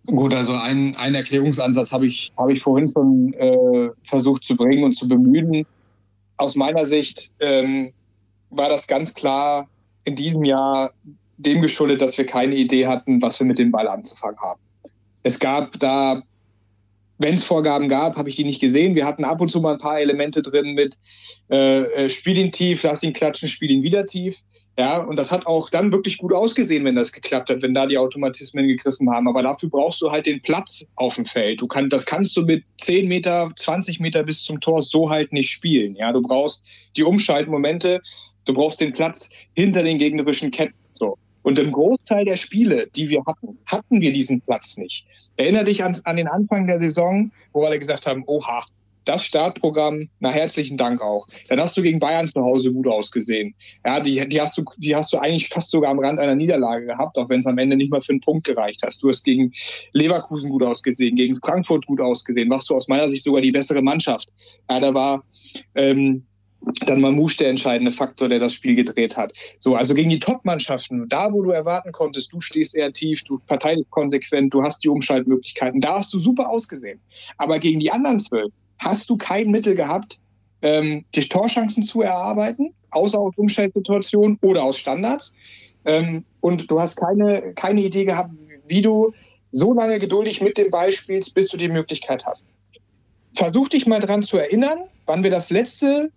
Gut, also einen Erklärungsansatz habe ich vorhin schon versucht zu bringen und zu bemühen. Aus meiner Sicht war das ganz klar in diesem Jahr dem geschuldet, dass wir keine Idee hatten, was wir mit dem Ball anzufangen haben. Es gab da, wenn es Vorgaben gab, habe ich die nicht gesehen. Wir hatten ab und zu mal ein paar Elemente drin mit Spiel ihn tief, lass ihn klatschen, spiel ihn wieder tief. Ja, und das hat auch dann wirklich gut ausgesehen, wenn das geklappt hat, wenn da die Automatismen gegriffen haben. Aber dafür brauchst du halt den Platz auf dem Feld. Das kannst du mit 10 Meter, 20 Meter bis zum Tor so halt nicht spielen. Ja, du brauchst die Umschaltmomente, du brauchst den Platz hinter den gegnerischen Ketten. So. Und im Großteil der Spiele, die wir hatten wir diesen Platz nicht. Erinnere dich an den Anfang der Saison, wo wir alle gesagt haben, oha, das Startprogramm, na herzlichen Dank auch. Dann hast du gegen Bayern zu Hause gut ausgesehen. Ja, die hast du eigentlich fast sogar am Rand einer Niederlage gehabt, auch wenn es am Ende nicht mal für einen Punkt gereicht hast. Du hast gegen Leverkusen gut ausgesehen, gegen Frankfurt gut ausgesehen. Warst du aus meiner Sicht sogar die bessere Mannschaft. Ja, da war dann Mamouche der entscheidende Faktor, der das Spiel gedreht hat. So, also gegen die Top-Mannschaften, da wo du erwarten konntest, du stehst eher tief, du verteidigst konsequent, du hast die Umschaltmöglichkeiten, da hast du super ausgesehen. Aber gegen die anderen 12 hast du kein Mittel gehabt, die Torchancen zu erarbeiten, außer aus Umschaltsituationen oder aus Standards. Und du hast keine Idee gehabt, wie du so lange geduldig mit dem Ball spielst, bis du die Möglichkeit hast. Versuch dich mal dran zu erinnern, wann wir das letzte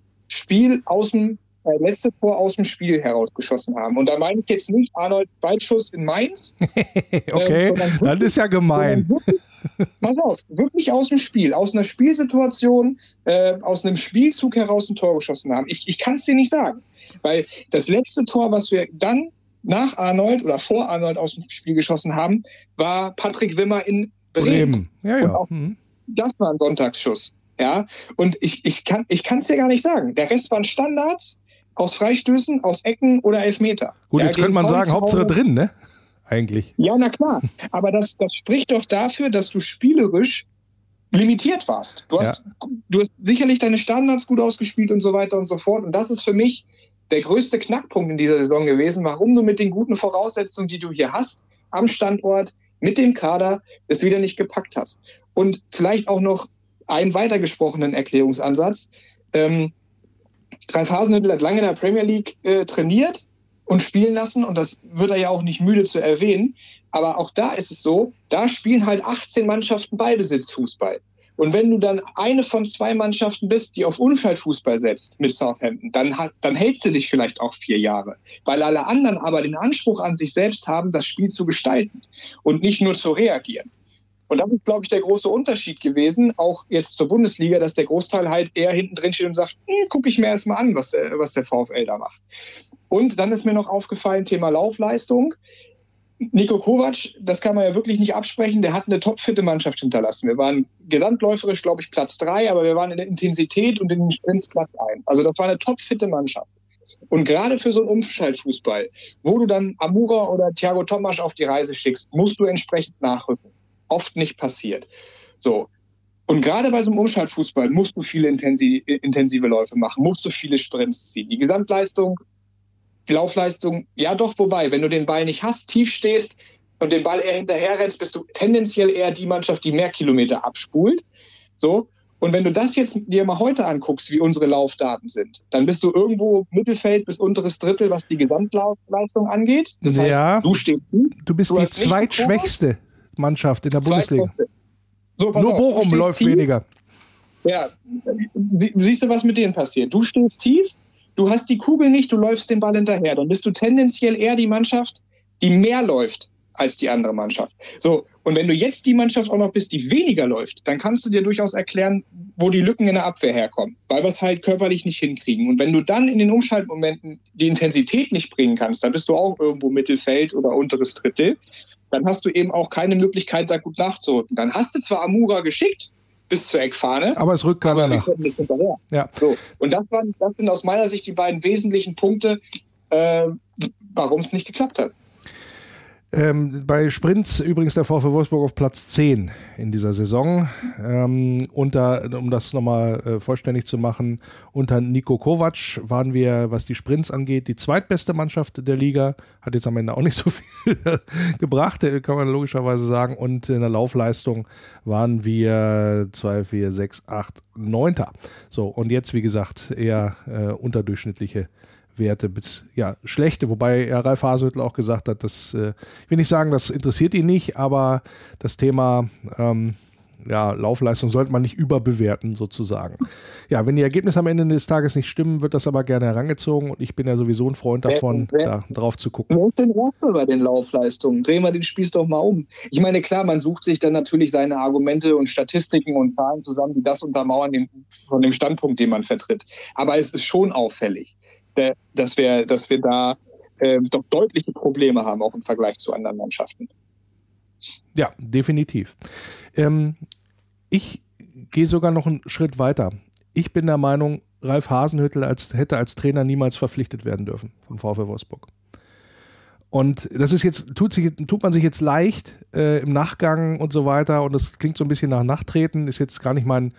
Tor aus dem Spiel herausgeschossen haben. Und da meine ich jetzt nicht Arnold Weitschuss in Mainz.
Okay, das ist ja gemein.
Pass auf, wirklich aus dem Spiel, aus einer Spielsituation, aus einem Spielzug heraus ein Tor geschossen haben. Ich kann es dir nicht sagen, weil das letzte Tor, was wir dann nach Arnold oder vor Arnold aus dem Spiel geschossen haben, war Patrick Wimmer in Bremen.
Ja.
Und auch das war ein Sonntagsschuss. Ja, und ich kann es dir gar nicht sagen. Der Rest waren Standards aus Freistößen, aus Ecken oder Elfmeter.
Gut, jetzt könnte man sagen, Hauptsache drin, ne? Eigentlich.
Ja, na klar. Aber das spricht doch dafür, dass du spielerisch limitiert warst. Du hast sicherlich deine Standards gut ausgespielt und so weiter und so fort. Und das ist für mich der größte Knackpunkt in dieser Saison gewesen, warum du mit den guten Voraussetzungen, die du hier hast, am Standort, mit dem Kader, es wieder nicht gepackt hast. Und vielleicht auch noch einen weitergesprochenen Erklärungsansatz. Ralf Hasenhüttl hat lange in der Premier League trainiert und spielen lassen, und das wird er ja auch nicht müde zu erwähnen, aber auch da ist es so, da spielen halt 18 Mannschaften Ballbesitzfußball. Und wenn du dann eine von 2 Mannschaften bist, die auf Unschaltfußball setzt mit Southampton, dann hältst du dich vielleicht auch 4 Jahre, weil alle anderen aber den Anspruch an sich selbst haben, das Spiel zu gestalten und nicht nur zu reagieren. Und das ist, glaube ich, der große Unterschied gewesen, auch jetzt zur Bundesliga, dass der Großteil halt eher hinten drin steht und sagt, gucke ich mir erstmal an, was der VfL da macht. Und dann ist mir noch aufgefallen, Thema Laufleistung. Niko Kovac, das kann man ja wirklich nicht absprechen, der hat eine topfitte Mannschaft hinterlassen. Wir waren gesamtläuferisch, glaube ich, Platz 3, aber wir waren in der Intensität und in den Sprints Platz 1. Also das war eine topfitte Mannschaft. Und gerade für so einen Umschaltfußball, wo du dann Amura oder Thiago Tomasch auf die Reise schickst, musst du entsprechend nachrücken. Oft nicht passiert. So. Und gerade bei so einem Umschaltfußball musst du viele intensive Läufe machen, musst du viele Sprints ziehen. Die Gesamtleistung, die Laufleistung, ja doch, wobei, wenn du den Ball nicht hast, tief stehst und den Ball eher hinterher rennst, bist du tendenziell eher die Mannschaft, die mehr Kilometer abspult. So. Und wenn du das jetzt dir mal heute anguckst, wie unsere Laufdaten sind, dann bist du irgendwo Mittelfeld bis unteres Drittel, was die Gesamtleistung angeht. Das heißt, du stehst gut.
Du bist die zweitschwächste Mannschaft in der Bundesliga.
So,
nur Bochum läuft tief. Weniger.
Ja, siehst du, was mit denen passiert? Du stehst tief, du hast die Kugel nicht, du läufst den Ball hinterher. Dann bist du tendenziell eher die Mannschaft, die mehr läuft als die andere Mannschaft. So, und wenn du jetzt die Mannschaft auch noch bist, die weniger läuft, dann kannst du dir durchaus erklären, wo die Lücken in der Abwehr herkommen, weil wir es halt körperlich nicht hinkriegen. Und wenn du dann in den Umschaltmomenten die Intensität nicht bringen kannst, dann bist du auch irgendwo Mittelfeld oder unteres Drittel, dann hast du eben auch keine Möglichkeit, da gut nachzurücken. Dann hast du zwar Amura geschickt bis zur Eckfahne,
aber es rückt keiner nach.
Nicht hinterher.
Ja.
So. Und das sind aus meiner Sicht die beiden wesentlichen Punkte, warum es nicht geklappt hat.
Bei Sprints übrigens der VfL Wolfsburg auf Platz 10 in dieser Saison. Um das nochmal vollständig zu machen, unter Niko Kovac waren wir, was die Sprints angeht, die zweitbeste Mannschaft der Liga. Hat jetzt am Ende auch nicht so viel gebracht, kann man logischerweise sagen. Und in der Laufleistung waren wir 2, 4, 6, 8, 9. So, und jetzt, wie gesagt, eher unterdurchschnittliche Werte bis schlechte, wobei Ralf Hasenhüttl auch gesagt hat, dass, ich will nicht sagen, das interessiert ihn nicht, aber das Thema Laufleistung sollte man nicht überbewerten sozusagen. Ja, wenn die Ergebnisse am Ende des Tages nicht stimmen, wird das aber gerne herangezogen und ich bin ja sowieso ein Freund davon, da drauf zu gucken.
Wer ist denn erstmal bei den Laufleistungen? Drehen wir den Spieß doch mal um. Ich meine, klar, man sucht sich dann natürlich seine Argumente und Statistiken und Zahlen zusammen, die das untermauern von dem Standpunkt, den man vertritt. Aber es ist schon auffällig, dass wir da doch deutliche Probleme haben, auch im Vergleich zu anderen Mannschaften.
Ja, definitiv. Ich gehe sogar noch einen Schritt weiter. Ich bin der Meinung, Ralf Hasenhüttl hätte als Trainer niemals verpflichtet werden dürfen vom VfL Wolfsburg. Und das ist jetzt, tut man sich jetzt leicht im Nachgang und so weiter und das klingt so ein bisschen nach Nachtreten, ist jetzt gar nicht mein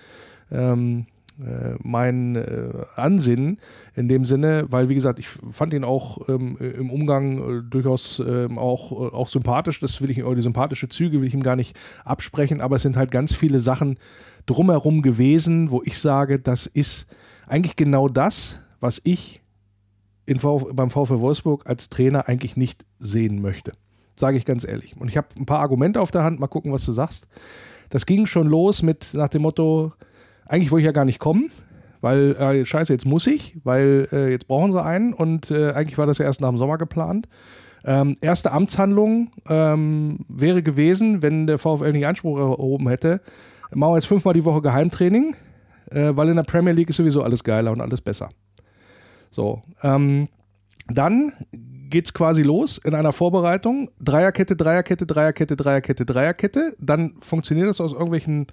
Ansinnen in dem Sinne, weil wie gesagt, ich fand ihn auch im Umgang durchaus auch sympathisch, die sympathische Züge will ich ihm gar nicht absprechen, aber es sind halt ganz viele Sachen drumherum gewesen, wo ich sage, das ist eigentlich genau das, was ich beim VfL Wolfsburg als Trainer eigentlich nicht sehen möchte. Sage ich ganz ehrlich. Und ich habe ein paar Argumente auf der Hand, mal gucken, was du sagst. Das ging schon los nach dem Motto, eigentlich wollte ich ja gar nicht kommen, weil scheiße, jetzt muss ich, weil jetzt brauchen sie einen und eigentlich war das ja erst nach dem Sommer geplant. Erste Amtshandlung wäre gewesen, wenn der VfL nicht Einspruch erhoben hätte, machen wir jetzt 5-mal die Woche Geheimtraining, weil in der Premier League ist sowieso alles geiler und alles besser. So, dann geht's quasi los in einer Vorbereitung, Dreierkette, Dreierkette, Dreierkette, Dreierkette, Dreierkette, dann funktioniert das aus irgendwelchen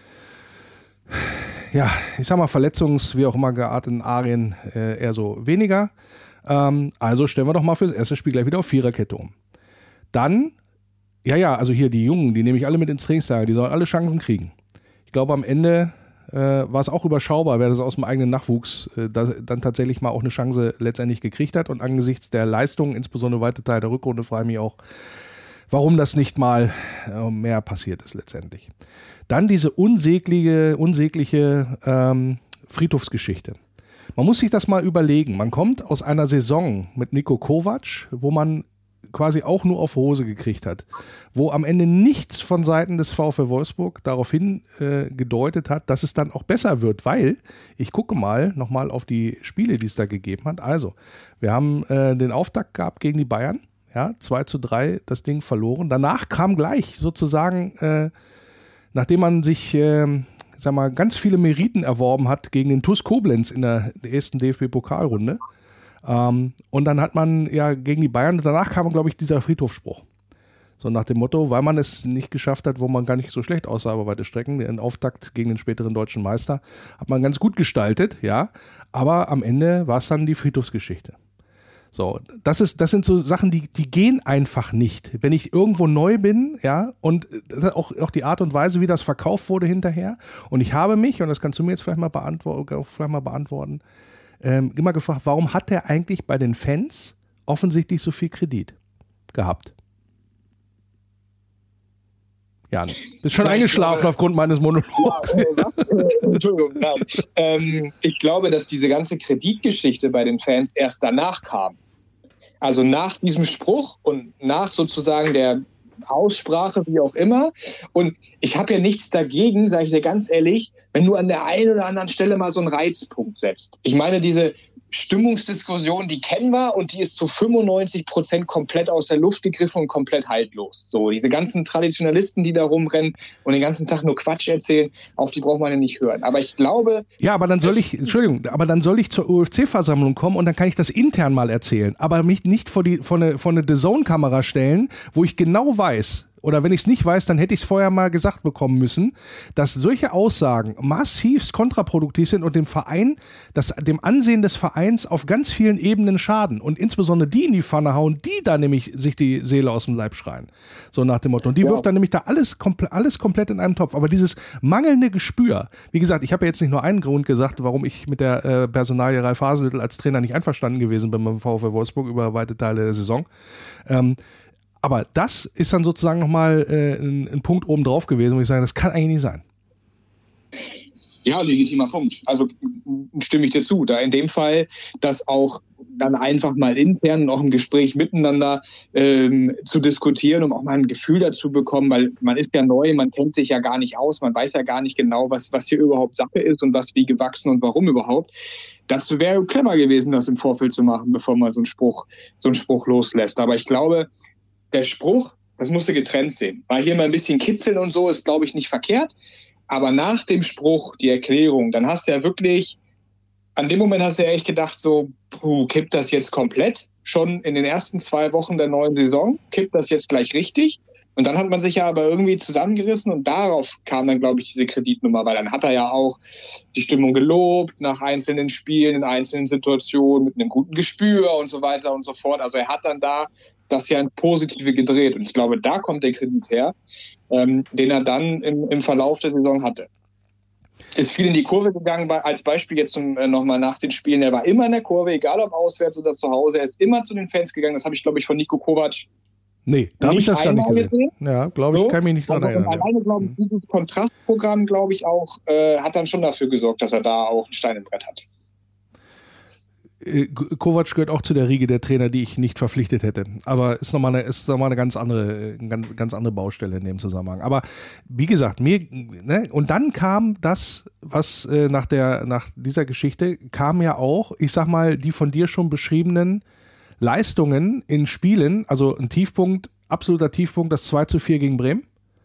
ich sag mal, wie auch immer gearteten Arien eher so weniger. Also stellen wir doch mal für das erste Spiel gleich wieder auf Viererkette um. Dann, also hier die Jungen, die nehme ich alle mit ins Trainingslager, die sollen alle Chancen kriegen. Ich glaube, am Ende war es auch überschaubar, wer das aus dem eigenen Nachwuchs dann tatsächlich mal auch eine Chance letztendlich gekriegt hat und angesichts der Leistungen, insbesondere weite Teil der Rückrunde, frage ich mich auch, warum das nicht mal mehr passiert ist letztendlich. Dann diese unsägliche Friedhofsgeschichte. Man muss sich das mal überlegen. Man kommt aus einer Saison mit Niko Kovac, wo man quasi auch nur auf Hose gekriegt hat, wo am Ende nichts von Seiten des VfL Wolfsburg darauf hin gedeutet hat, dass es dann auch besser wird, weil, ich gucke mal nochmal auf die Spiele, die es da gegeben hat. Also, wir haben den Auftakt gehabt gegen die Bayern, 2:3 das Ding verloren. Danach kam gleich sozusagen nachdem man sich, ganz viele Meriten erworben hat gegen den TuS Koblenz in der ersten DFB-Pokalrunde. Und dann hat man gegen die Bayern, danach kam, glaube ich, dieser Friedhofsspruch. So nach dem Motto, weil man es nicht geschafft hat, wo man gar nicht so schlecht aussah über weite Strecken, den Auftakt gegen den späteren deutschen Meister, hat man ganz gut gestaltet, aber am Ende war es dann die Friedhofsgeschichte. So, das sind so Sachen, die gehen einfach nicht. Wenn ich irgendwo neu bin, und auch die Art und Weise, wie das verkauft wurde hinterher. Und ich habe mich, und das kannst du mir jetzt vielleicht mal beantworten, immer gefragt, warum hat der eigentlich bei den Fans offensichtlich so viel Kredit gehabt? Jan, bist schon eingeschlafen aufgrund meines Monologs.
Entschuldigung, nein. Ich glaube, dass diese ganze Kreditgeschichte bei den Fans erst danach kam. Also nach diesem Spruch und nach sozusagen der Aussprache, wie auch immer. Und ich habe ja nichts dagegen, sage ich dir ganz ehrlich, wenn du an der einen oder anderen Stelle mal so einen Reizpunkt setzt. Ich meine, diese Stimmungsdiskussion, die kennen wir und die ist zu 95% komplett aus der Luft gegriffen und komplett haltlos. So, diese ganzen Traditionalisten, die da rumrennen und den ganzen Tag nur Quatsch erzählen, auf die braucht man ja nicht hören. Aber ich glaube... Ja, aber dann soll ich zur UFC-Versammlung kommen und dann kann ich das intern mal erzählen, aber mich nicht vor eine DAZN-Kamera stellen, wo ich genau weiß,
oder wenn ich es nicht weiß, dann hätte ich es vorher mal gesagt bekommen müssen, dass solche Aussagen massivst kontraproduktiv sind und dem Verein, dem Ansehen des Vereins auf ganz vielen Ebenen schaden und insbesondere die in die Pfanne hauen, die da nämlich sich die Seele aus dem Leib schreien. So nach dem Motto. Und die wirft dann nämlich da alles komplett in einem Topf. Aber dieses mangelnde Gespür, wie gesagt, ich habe ja jetzt nicht nur einen Grund gesagt, warum ich mit der Personalie Ralf Hasenhüttl als Trainer nicht einverstanden gewesen bin beim VfL Wolfsburg über weite Teile der Saison. Aber das ist dann sozusagen nochmal ein Punkt oben drauf gewesen, wo ich sage, das kann eigentlich nicht sein.
Ja, legitimer Punkt. Also stimme ich dir zu. Da in dem Fall, das auch dann einfach mal intern noch im Gespräch miteinander zu diskutieren, um auch mal ein Gefühl dazu bekommen, weil man ist ja neu, man kennt sich ja gar nicht aus, man weiß ja gar nicht genau, was hier überhaupt Sache ist und was wie gewachsen und warum überhaupt. Das wäre clever gewesen, das im Vorfeld zu machen, bevor man so einen Spruch loslässt. Aber ich glaube, der Spruch, das musst du getrennt sehen. Weil hier mal ein bisschen kitzeln und so ist, glaube ich, nicht verkehrt. Aber nach dem Spruch, die Erklärung, dann hast du ja wirklich, an dem Moment hast du ja echt gedacht, so, kippt das jetzt komplett? Schon in den ersten 2 Wochen der neuen Saison? Kippt das jetzt gleich richtig? Und dann hat man sich ja aber irgendwie zusammengerissen und darauf kam dann, glaube ich, diese Kreditnummer, weil dann hat er ja auch die Stimmung gelobt nach einzelnen Spielen, in einzelnen Situationen, mit einem guten Gespür und so weiter und so fort. Also er hat dann da das ja ins Positive gedreht. Und ich glaube, da kommt der Kredit her, den er dann im Verlauf der Saison hatte. Ist viel in die Kurve gegangen, als Beispiel jetzt nochmal nach den Spielen. Er war immer in der Kurve, egal ob auswärts oder zu Hause. Er ist immer zu den Fans gegangen. Das habe ich, glaube ich, von Nico Kovac
Nee, da habe ich das gar nicht gesehen. Ja, glaube ich, kann mich nicht daran erinnern.
Alleine, glaube ich, dieses Kontrastprogramm, glaube ich, auch, hat dann schon dafür gesorgt, dass er da auch einen Stein im Brett hat.
Kovac gehört auch zu der Riege der Trainer, die ich nicht verpflichtet hätte. Aber ist nochmal eine ganz andere Baustelle in dem Zusammenhang. Aber wie gesagt, und dann kam das, was nach dieser Geschichte kam ja auch, ich sag mal, die von dir schon beschriebenen Leistungen in Spielen, also ein Tiefpunkt, absoluter Tiefpunkt, das 2:4 gegen Bremen.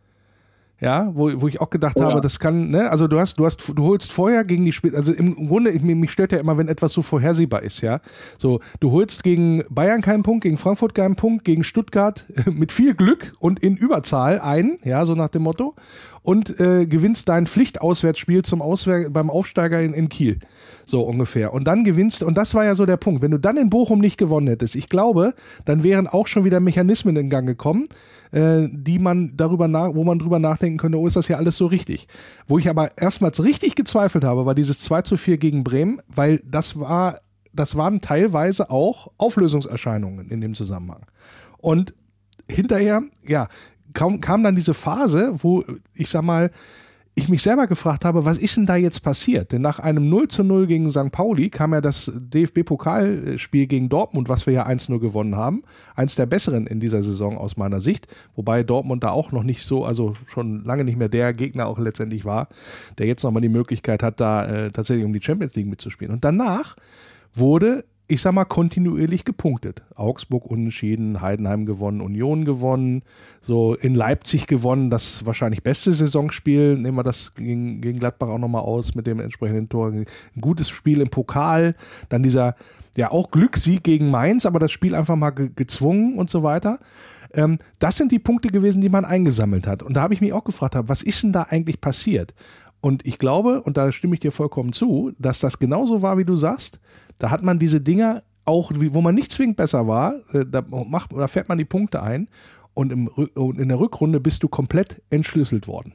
Ja, wo ich auch gedacht habe, das kann, ne, also du holst vorher gegen die Spiele, also im Grunde, mich stört ja immer, wenn etwas so vorhersehbar ist, ja. So, du holst gegen Bayern keinen Punkt, gegen Frankfurt keinen Punkt, gegen Stuttgart mit viel Glück und in Überzahl ein, ja, so nach dem Motto, und gewinnst dein Pflichtauswärtsspiel beim Aufsteiger in Kiel. So ungefähr. Und dann gewinnst, und das war ja so der Punkt, wenn du dann in Bochum nicht gewonnen hättest, ich glaube, dann wären auch schon wieder Mechanismen in Gang gekommen, wo man drüber nachdenken könnte, ist das ja alles so richtig. Wo ich aber erstmals richtig gezweifelt habe, war dieses 2:4 gegen Bremen, weil das waren teilweise auch Auflösungserscheinungen in dem Zusammenhang. Und hinterher, ja, kam dann diese Phase, wo, ich sag mal, ich mich selber gefragt habe, was ist denn da jetzt passiert? Denn nach einem 0:0 gegen St. Pauli kam ja das DFB-Pokalspiel gegen Dortmund, was wir ja 1:0 gewonnen haben. Eins der besseren in dieser Saison aus meiner Sicht. Wobei Dortmund da auch noch nicht so, also schon lange nicht mehr der Gegner auch letztendlich war, der jetzt nochmal die Möglichkeit hat, da tatsächlich um die Champions League mitzuspielen. Und danach wurde, ich sag mal, kontinuierlich gepunktet. Augsburg unentschieden, Heidenheim gewonnen, Union gewonnen, so in Leipzig gewonnen, das wahrscheinlich beste Saisonspiel, nehmen wir das gegen Gladbach auch nochmal aus mit dem entsprechenden Tor. Ein gutes Spiel im Pokal, dann dieser, ja auch Glückssieg gegen Mainz, aber das Spiel einfach mal gezwungen und so weiter. Das sind die Punkte gewesen, die man eingesammelt hat. Und da habe ich mich auch gefragt, was ist denn da eigentlich passiert? Und ich glaube, und da stimme ich dir vollkommen zu, dass das genauso war, wie du sagst. Da hat man diese Dinger auch, wo man nicht zwingend besser war, da fährt man die Punkte ein und in der Rückrunde bist du komplett entschlüsselt worden.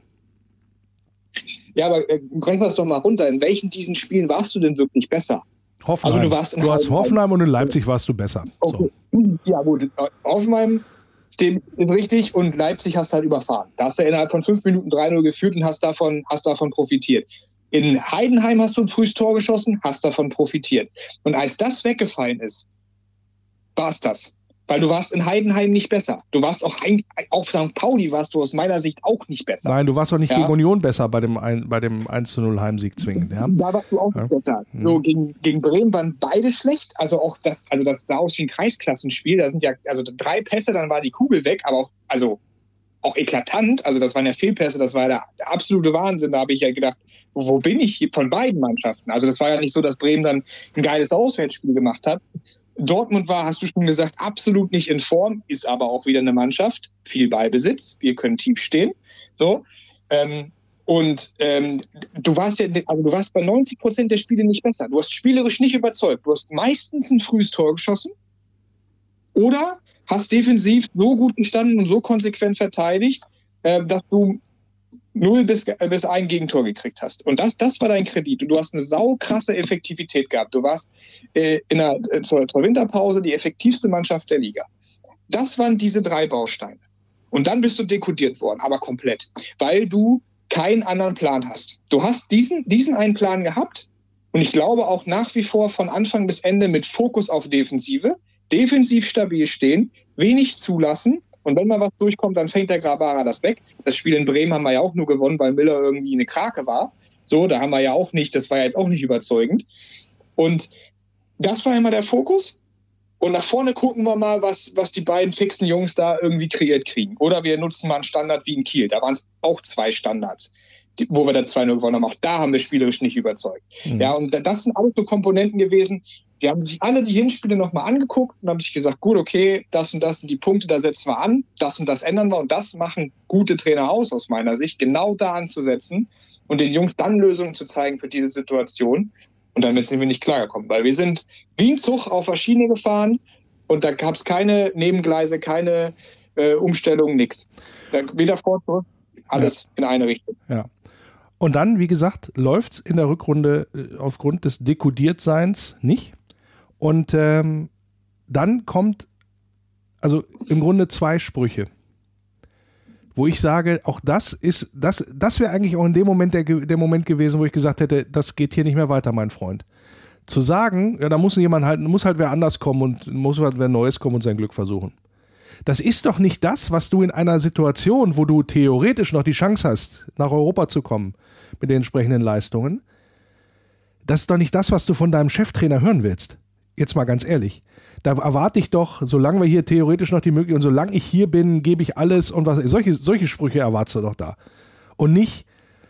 Ja, aber brechen wir es doch mal runter. In welchen diesen Spielen warst du denn wirklich besser?
Hoffenheim. Also du hast Hoffenheim und in Leipzig warst du besser.
Okay. So. Ja gut, Hoffenheim ist richtig und Leipzig hast du halt überfahren. Da hast du innerhalb von 5 Minuten 3:0 geführt und hast davon profitiert. In Heidenheim hast du ein frühes Tor geschossen, hast davon profitiert. Und als das weggefallen ist, war es das. Weil du warst in Heidenheim nicht besser. Du warst auch auf St. Pauli warst du aus meiner Sicht auch nicht besser.
Nein, du warst auch nicht gegen Union besser bei dem 1:0 Heimsieg zwingend. Ja?
Da warst du auch nicht besser. So, gegen Bremen waren beide schlecht. Also das sah aus wie ein Kreisklassenspiel. Da sind ja 3 Pässe, dann war die Kugel weg, aber auch eklatant, also das waren ja Fehlpässe, das war ja der absolute Wahnsinn, da habe ich ja gedacht, wo bin ich hier von beiden Mannschaften? Also das war ja nicht so, dass Bremen dann ein geiles Auswärtsspiel gemacht hat Dortmund war, hast du schon gesagt, absolut nicht in Form, ist aber auch wieder eine Mannschaft, viel Ballbesitz, wir können tief stehen. So. Du warst bei 90% der Spiele nicht besser. Du hast spielerisch nicht überzeugt. Du hast meistens ein frühes Tor geschossen oder hast defensiv so gut gestanden und so konsequent verteidigt, dass du 0 bis 1 Gegentor gekriegt hast. Und das war dein Kredit. Und du hast eine saukrasse Effektivität gehabt. Du warst zur Winterpause die effektivste Mannschaft der Liga. Das waren diese 3 Bausteine. Und dann bist du dekodiert worden, aber komplett. Weil du keinen anderen Plan hast. Du hast diesen einen Plan gehabt und ich glaube auch nach wie vor von Anfang bis Ende mit Fokus auf Defensive, defensiv stabil stehen, wenig zulassen und wenn mal was durchkommt, dann fängt der Grabara das weg. Das Spiel in Bremen haben wir ja auch nur gewonnen, weil Miller irgendwie eine Krake war. So, da haben wir ja auch nicht, das war ja jetzt auch nicht überzeugend. Und das war immer der Fokus. Und nach vorne gucken wir mal, was die beiden fixen Jungs da irgendwie kreiert kriegen. Oder wir nutzen mal einen Standard wie in Kiel. Da waren es auch 2 Standards, wo wir da 2-0 gewonnen haben. Auch da haben wir spielerisch nicht überzeugt. Mhm. Ja, und das sind alles so Komponenten gewesen. Die haben sich alle die Hinspiele nochmal angeguckt und haben sich gesagt, gut, okay, das und das sind die Punkte, da setzen wir an, das und das ändern wir. Und das machen gute Trainer aus meiner Sicht, genau da anzusetzen und den Jungs dann Lösungen zu zeigen für diese Situation. Und damit sind wir nicht klargekommen, weil wir sind wie ein Zug auf der Schiene gefahren und da gab es keine Nebengleise, keine Umstellung, nichts. Weder vor, zurück, alles in eine Richtung.
Ja. Und dann, wie gesagt, läuft es in der Rückrunde aufgrund des Dekodiertseins nicht. Und dann kommt, also im Grunde 2 Sprüche, wo ich sage, auch das wäre eigentlich auch in dem Moment der Moment gewesen, wo ich gesagt hätte, das geht hier nicht mehr weiter, mein Freund. Zu sagen, ja, da muss halt wer anders kommen und muss halt wer Neues kommen und sein Glück versuchen. Das ist doch nicht das, was du in einer Situation, wo du theoretisch noch die Chance hast, nach Europa zu kommen mit den entsprechenden Leistungen, das ist doch nicht das, was du von deinem Cheftrainer hören willst. Jetzt mal ganz ehrlich. Da erwarte ich doch, solange wir hier theoretisch noch die Möglichkeit und solange ich hier bin, gebe ich alles und was. Solche Sprüche erwartest du doch da. Und nicht,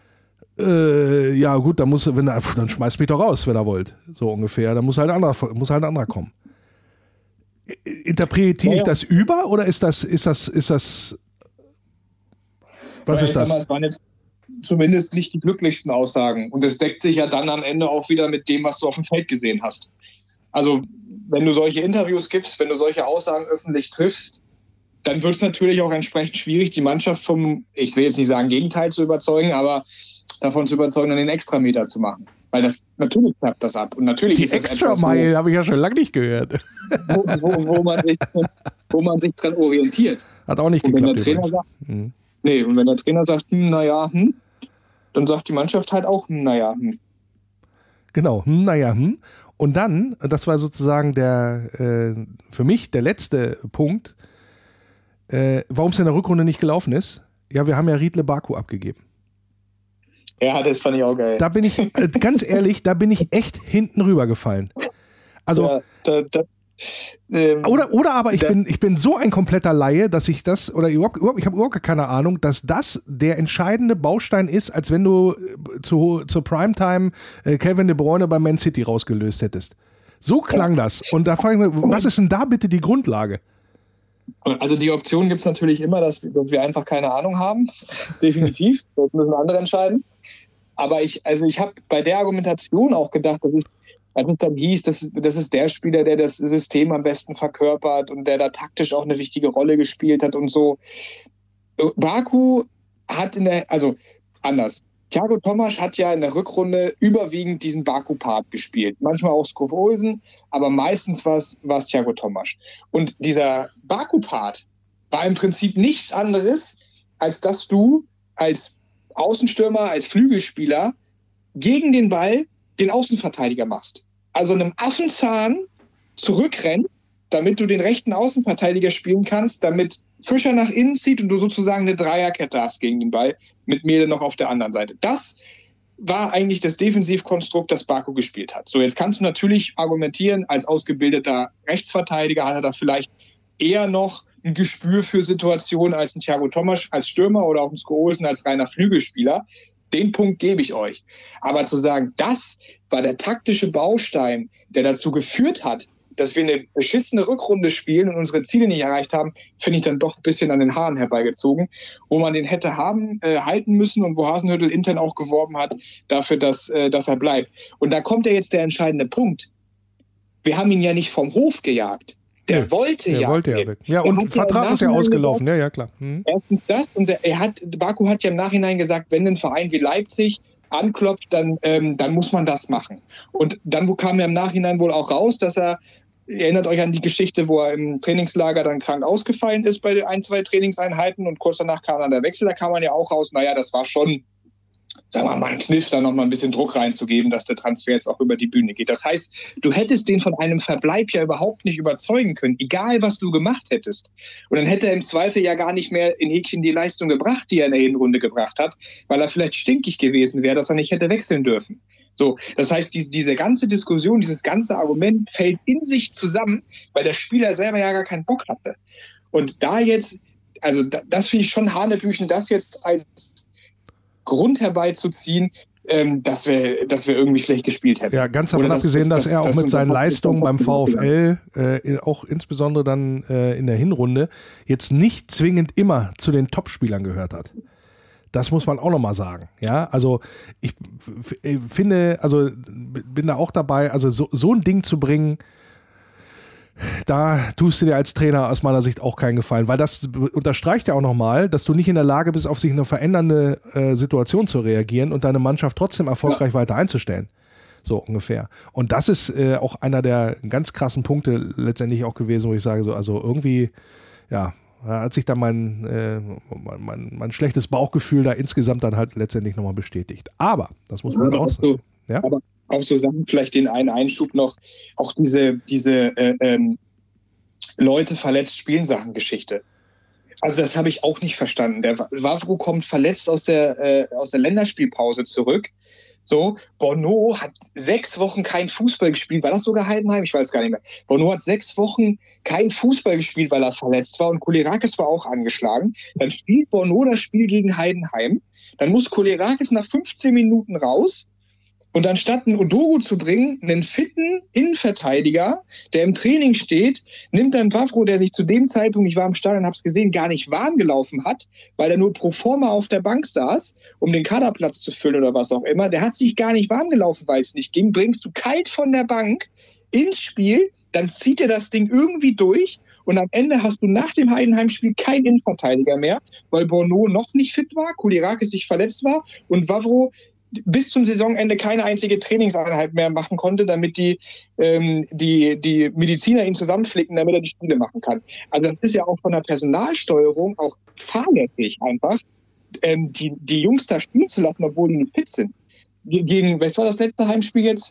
ja gut, dann schmeißt mich doch raus, wenn er wollt. So ungefähr. Dann muss halt ein anderer kommen. Interpretiere ich das über oder ist das was ist das?
Es waren jetzt zumindest nicht die glücklichsten Aussagen. Und das deckt sich ja dann am Ende auch wieder mit dem, was du auf dem Feld gesehen hast. Also, wenn du solche Interviews gibst, wenn du solche Aussagen öffentlich triffst, dann wird es natürlich auch entsprechend schwierig, die Mannschaft ich will jetzt nicht sagen Gegenteil zu überzeugen, aber davon zu überzeugen, dann den Extrameter zu machen. Weil natürlich klappt das ab. Und natürlich
die Extra-Meile habe ich ja schon lange nicht gehört.
Wo man sich dran orientiert.
Hat auch nicht geklappt.
Und wenn der Trainer sagt, dann sagt die Mannschaft halt auch,
Genau, Und dann, das war sozusagen für mich der letzte Punkt, warum es in der Rückrunde nicht gelaufen ist. Ja, wir haben ja Riedle Baku abgegeben.
Ja, das fand ich auch geil.
Da bin ich, ganz ehrlich, echt hinten rübergefallen. Also, oder aber ich bin so ein kompletter Laie, dass ich das, oder ich habe überhaupt keine Ahnung, dass das der entscheidende Baustein ist, als wenn du zur Primetime Kevin De Bruyne bei Man City rausgelöst hättest. So klang das. Und da frage ich mich, was ist denn da bitte die Grundlage?
Also die Option gibt es natürlich immer, dass wir einfach keine Ahnung haben. Definitiv. Das müssen andere entscheiden. Aber ich habe bei der Argumentation auch gedacht, als es dann hieß, das ist der Spieler, der das System am besten verkörpert und der da taktisch auch eine wichtige Rolle gespielt hat und so. Baku hat anders. Thiago Tomasch hat ja in der Rückrunde überwiegend diesen Baku-Part gespielt. Manchmal auch Skov Olsen, aber meistens war es Thiago Tomasch. Und dieser Baku-Part war im Prinzip nichts anderes, als dass du als Außenstürmer, als Flügelspieler gegen den Ball den Außenverteidiger machst. Also einem Affenzahn zurückrennen, damit du den rechten Außenverteidiger spielen kannst, damit Fischer nach innen zieht und du sozusagen eine Dreierkette hast gegen den Ball, mit Mele noch auf der anderen Seite. Das war eigentlich das Defensivkonstrukt, das Baku gespielt hat. So, jetzt kannst du natürlich argumentieren, als ausgebildeter Rechtsverteidiger hat er da vielleicht eher noch ein Gespür für Situationen als ein Thiago Tomasch als Stürmer oder auch ein Skov Olsen als reiner Flügelspieler. Den Punkt gebe ich euch. Aber zu sagen, das war der taktische Baustein, der dazu geführt hat, dass wir eine beschissene Rückrunde spielen und unsere Ziele nicht erreicht haben, finde ich dann doch ein bisschen an den Haaren herbeigezogen, wo man den hätte halten müssen und wo Hasenhüttl intern auch geworben hat dafür, dass er bleibt. Und da kommt ja jetzt der entscheidende Punkt. Wir haben ihn ja nicht vom Hof gejagt. Der wollte ja
weg. Ja, und Vertrag ist ja ausgelaufen. Gesagt, ja, klar.
Erstens das, und Baku hat ja im Nachhinein gesagt, wenn ein Verein wie Leipzig anklopft, dann muss man das machen. Und dann kam ja im Nachhinein wohl auch raus, dass ihr erinnert euch an die Geschichte, wo er im Trainingslager dann krank ausgefallen ist bei 1-2 Trainingseinheiten und kurz danach kam dann der Wechsel. Da kam man ja auch raus, naja, das war schon, sagen wir mal, ein Kniff, da nochmal ein bisschen Druck reinzugeben, dass der Transfer jetzt auch über die Bühne geht. Das heißt, du hättest den von einem Verbleib ja überhaupt nicht überzeugen können, egal was du gemacht hättest. Und dann hätte er im Zweifel ja gar nicht mehr in Häkchen die Leistung gebracht, die er in der Hinrunde gebracht hat, weil er vielleicht stinkig gewesen wäre, dass er nicht hätte wechseln dürfen. So, das heißt, diese ganze Diskussion, dieses ganze Argument fällt in sich zusammen, weil der Spieler selber ja gar keinen Bock hatte. Und da jetzt, also das finde ich schon hanebüchen, das jetzt als Grund herbeizuziehen, dass wir irgendwie schlecht gespielt hätten.
Ja, ganz davon abgesehen, dass er auch mit seinen Leistungen beim VfL, auch insbesondere dann in der Hinrunde, jetzt nicht zwingend immer zu den Topspielern gehört hat. Das muss man auch nochmal sagen. Ja, also ich finde, also bin da auch dabei, also so ein Ding zu bringen, da tust du dir als Trainer aus meiner Sicht auch keinen Gefallen, weil das unterstreicht ja auch nochmal, dass du nicht in der Lage bist, auf sich eine verändernde Situation zu reagieren und deine Mannschaft trotzdem erfolgreich weiter einzustellen. So ungefähr. Und das ist auch einer der ganz krassen Punkte letztendlich auch gewesen, wo ich sage, so, also irgendwie, ja, hat sich dann mein schlechtes Bauchgefühl da insgesamt dann halt letztendlich nochmal bestätigt. Aber, das muss man auch sagen. Ja?
Aber auch zusammen vielleicht den einen Einschub noch, auch diese Leute verletzt spielen Sachen Geschichte. Also das habe ich auch nicht verstanden. Der Wavro kommt verletzt aus der Länderspielpause zurück. So, Bono hat 6 Wochen kein Fußball gespielt. War das sogar Heidenheim? Ich weiß gar nicht mehr. Bono hat 6 Wochen kein Fußball gespielt, weil er verletzt war und Kolerakis war auch angeschlagen. Dann spielt Bono das Spiel gegen Heidenheim. Dann muss Kolerakis nach 15 Minuten raus. Und anstatt einen Odogu zu bringen, einen fitten Innenverteidiger, der im Training steht, nimmt dann Wavro, der sich zu dem Zeitpunkt, ich war im Stadion, hab's gesehen, gar nicht warm gelaufen hat, weil er nur pro forma auf der Bank saß, um den Kaderplatz zu füllen oder was auch immer. Der hat sich gar nicht warm gelaufen, weil es nicht ging. Bringst du kalt von der Bank ins Spiel, dann zieht er das Ding irgendwie durch und am Ende hast du nach dem Heidenheim-Spiel keinen Innenverteidiger mehr, weil Bono noch nicht fit war, Kolerakis sich verletzt war und Wavro bis zum Saisonende keine einzige Trainingseinheit mehr machen konnte, damit die Mediziner ihn zusammenflicken, damit er die Spiele machen kann. Also das ist ja auch von der Personalsteuerung auch fahrlässig einfach, die Jungs da spielen zu lassen, obwohl die nicht fit sind. Gegen, was war das letzte Heimspiel jetzt?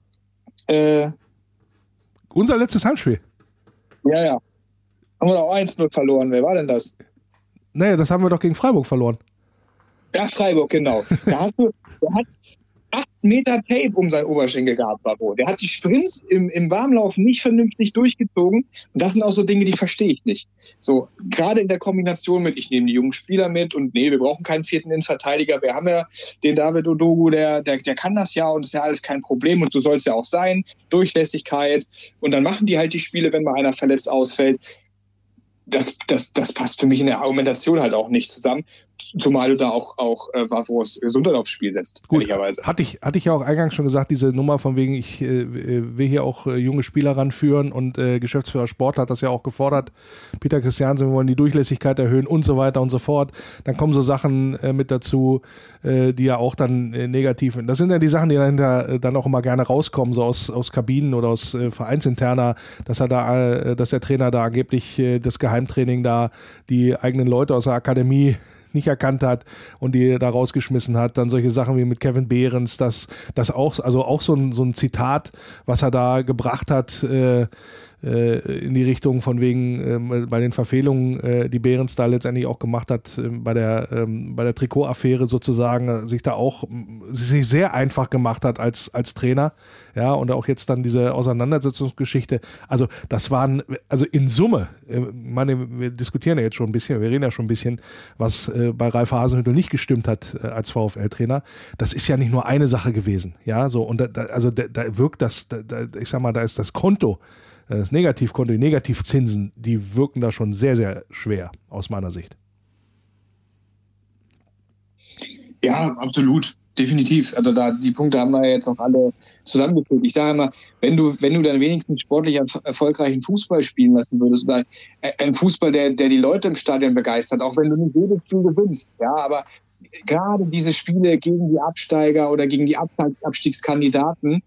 Unser letztes Heimspiel?
Ja. Haben wir doch 1-0 verloren. Wer war denn das?
Naja, das haben wir doch gegen Freiburg verloren.
Ja, Freiburg, genau. Der hat 8 Meter Tape um sein Oberschenkel gehabt, Babo. Der hat die Sprints im Warmlaufen nicht vernünftig durchgezogen. Und das sind auch so Dinge, die verstehe ich nicht. So, gerade in der Kombination mit, ich nehme die jungen Spieler mit und nee, wir brauchen keinen 4. Innenverteidiger. Wir haben ja den David Odogu, der kann das ja und ist ja alles kein Problem und so soll es ja auch sein. Durchlässigkeit. Und dann machen die halt die Spiele, wenn mal einer verletzt ausfällt. Das passt für mich in der Argumentation halt auch nicht zusammen. Zumal du da auch Wavros Gesundheit aufs Spiel setzt.
Gut, hatte ich ja auch eingangs schon gesagt, diese Nummer von wegen, ich will hier auch junge Spieler ranführen und Geschäftsführer Sport hat das ja auch gefordert. Peter Christiansen, wir wollen die Durchlässigkeit erhöhen und so weiter und so fort. Dann kommen so Sachen mit dazu, die ja auch dann negativ sind. Das sind ja die Sachen, die dahinter dann auch immer gerne rauskommen, so aus Kabinen oder aus Vereinsinterner, dass der Trainer da angeblich das Geheimtraining da die eigenen Leute aus der Akademie nicht erkannt hat und die da rausgeschmissen hat. Dann solche Sachen wie mit Kevin Behrens, das auch, also auch so ein Zitat, was er da gebracht hat, in die Richtung von wegen bei den Verfehlungen, die Behrens da letztendlich auch gemacht hat, bei der Trikot-Affäre sozusagen, sich sehr einfach gemacht hat als Trainer, ja, und auch jetzt dann diese Auseinandersetzungsgeschichte. Also das waren, also in Summe, ich meine, wir diskutieren ja jetzt schon ein bisschen, wir reden ja schon ein bisschen, was bei Ralf Hasenhüttl nicht gestimmt hat als VfL-Trainer. Das ist ja nicht nur eine Sache gewesen, ja, so, und da wirkt das, ich sag mal, da ist das Konto Das Negativkonto, die Negativzinsen, die wirken da schon sehr, sehr schwer aus meiner Sicht.
Ja, absolut. Definitiv. Also die Punkte haben wir jetzt auch alle zusammengeführt. Ich sage immer, wenn du dann wenigstens sportlich erfolgreichen Fußball spielen lassen würdest, oder ein Fußball, der die Leute im Stadion begeistert, auch wenn du nicht jedes Spiel gewinnst, ja, aber gerade diese Spiele gegen die Absteiger oder gegen die Abstiegskandidaten,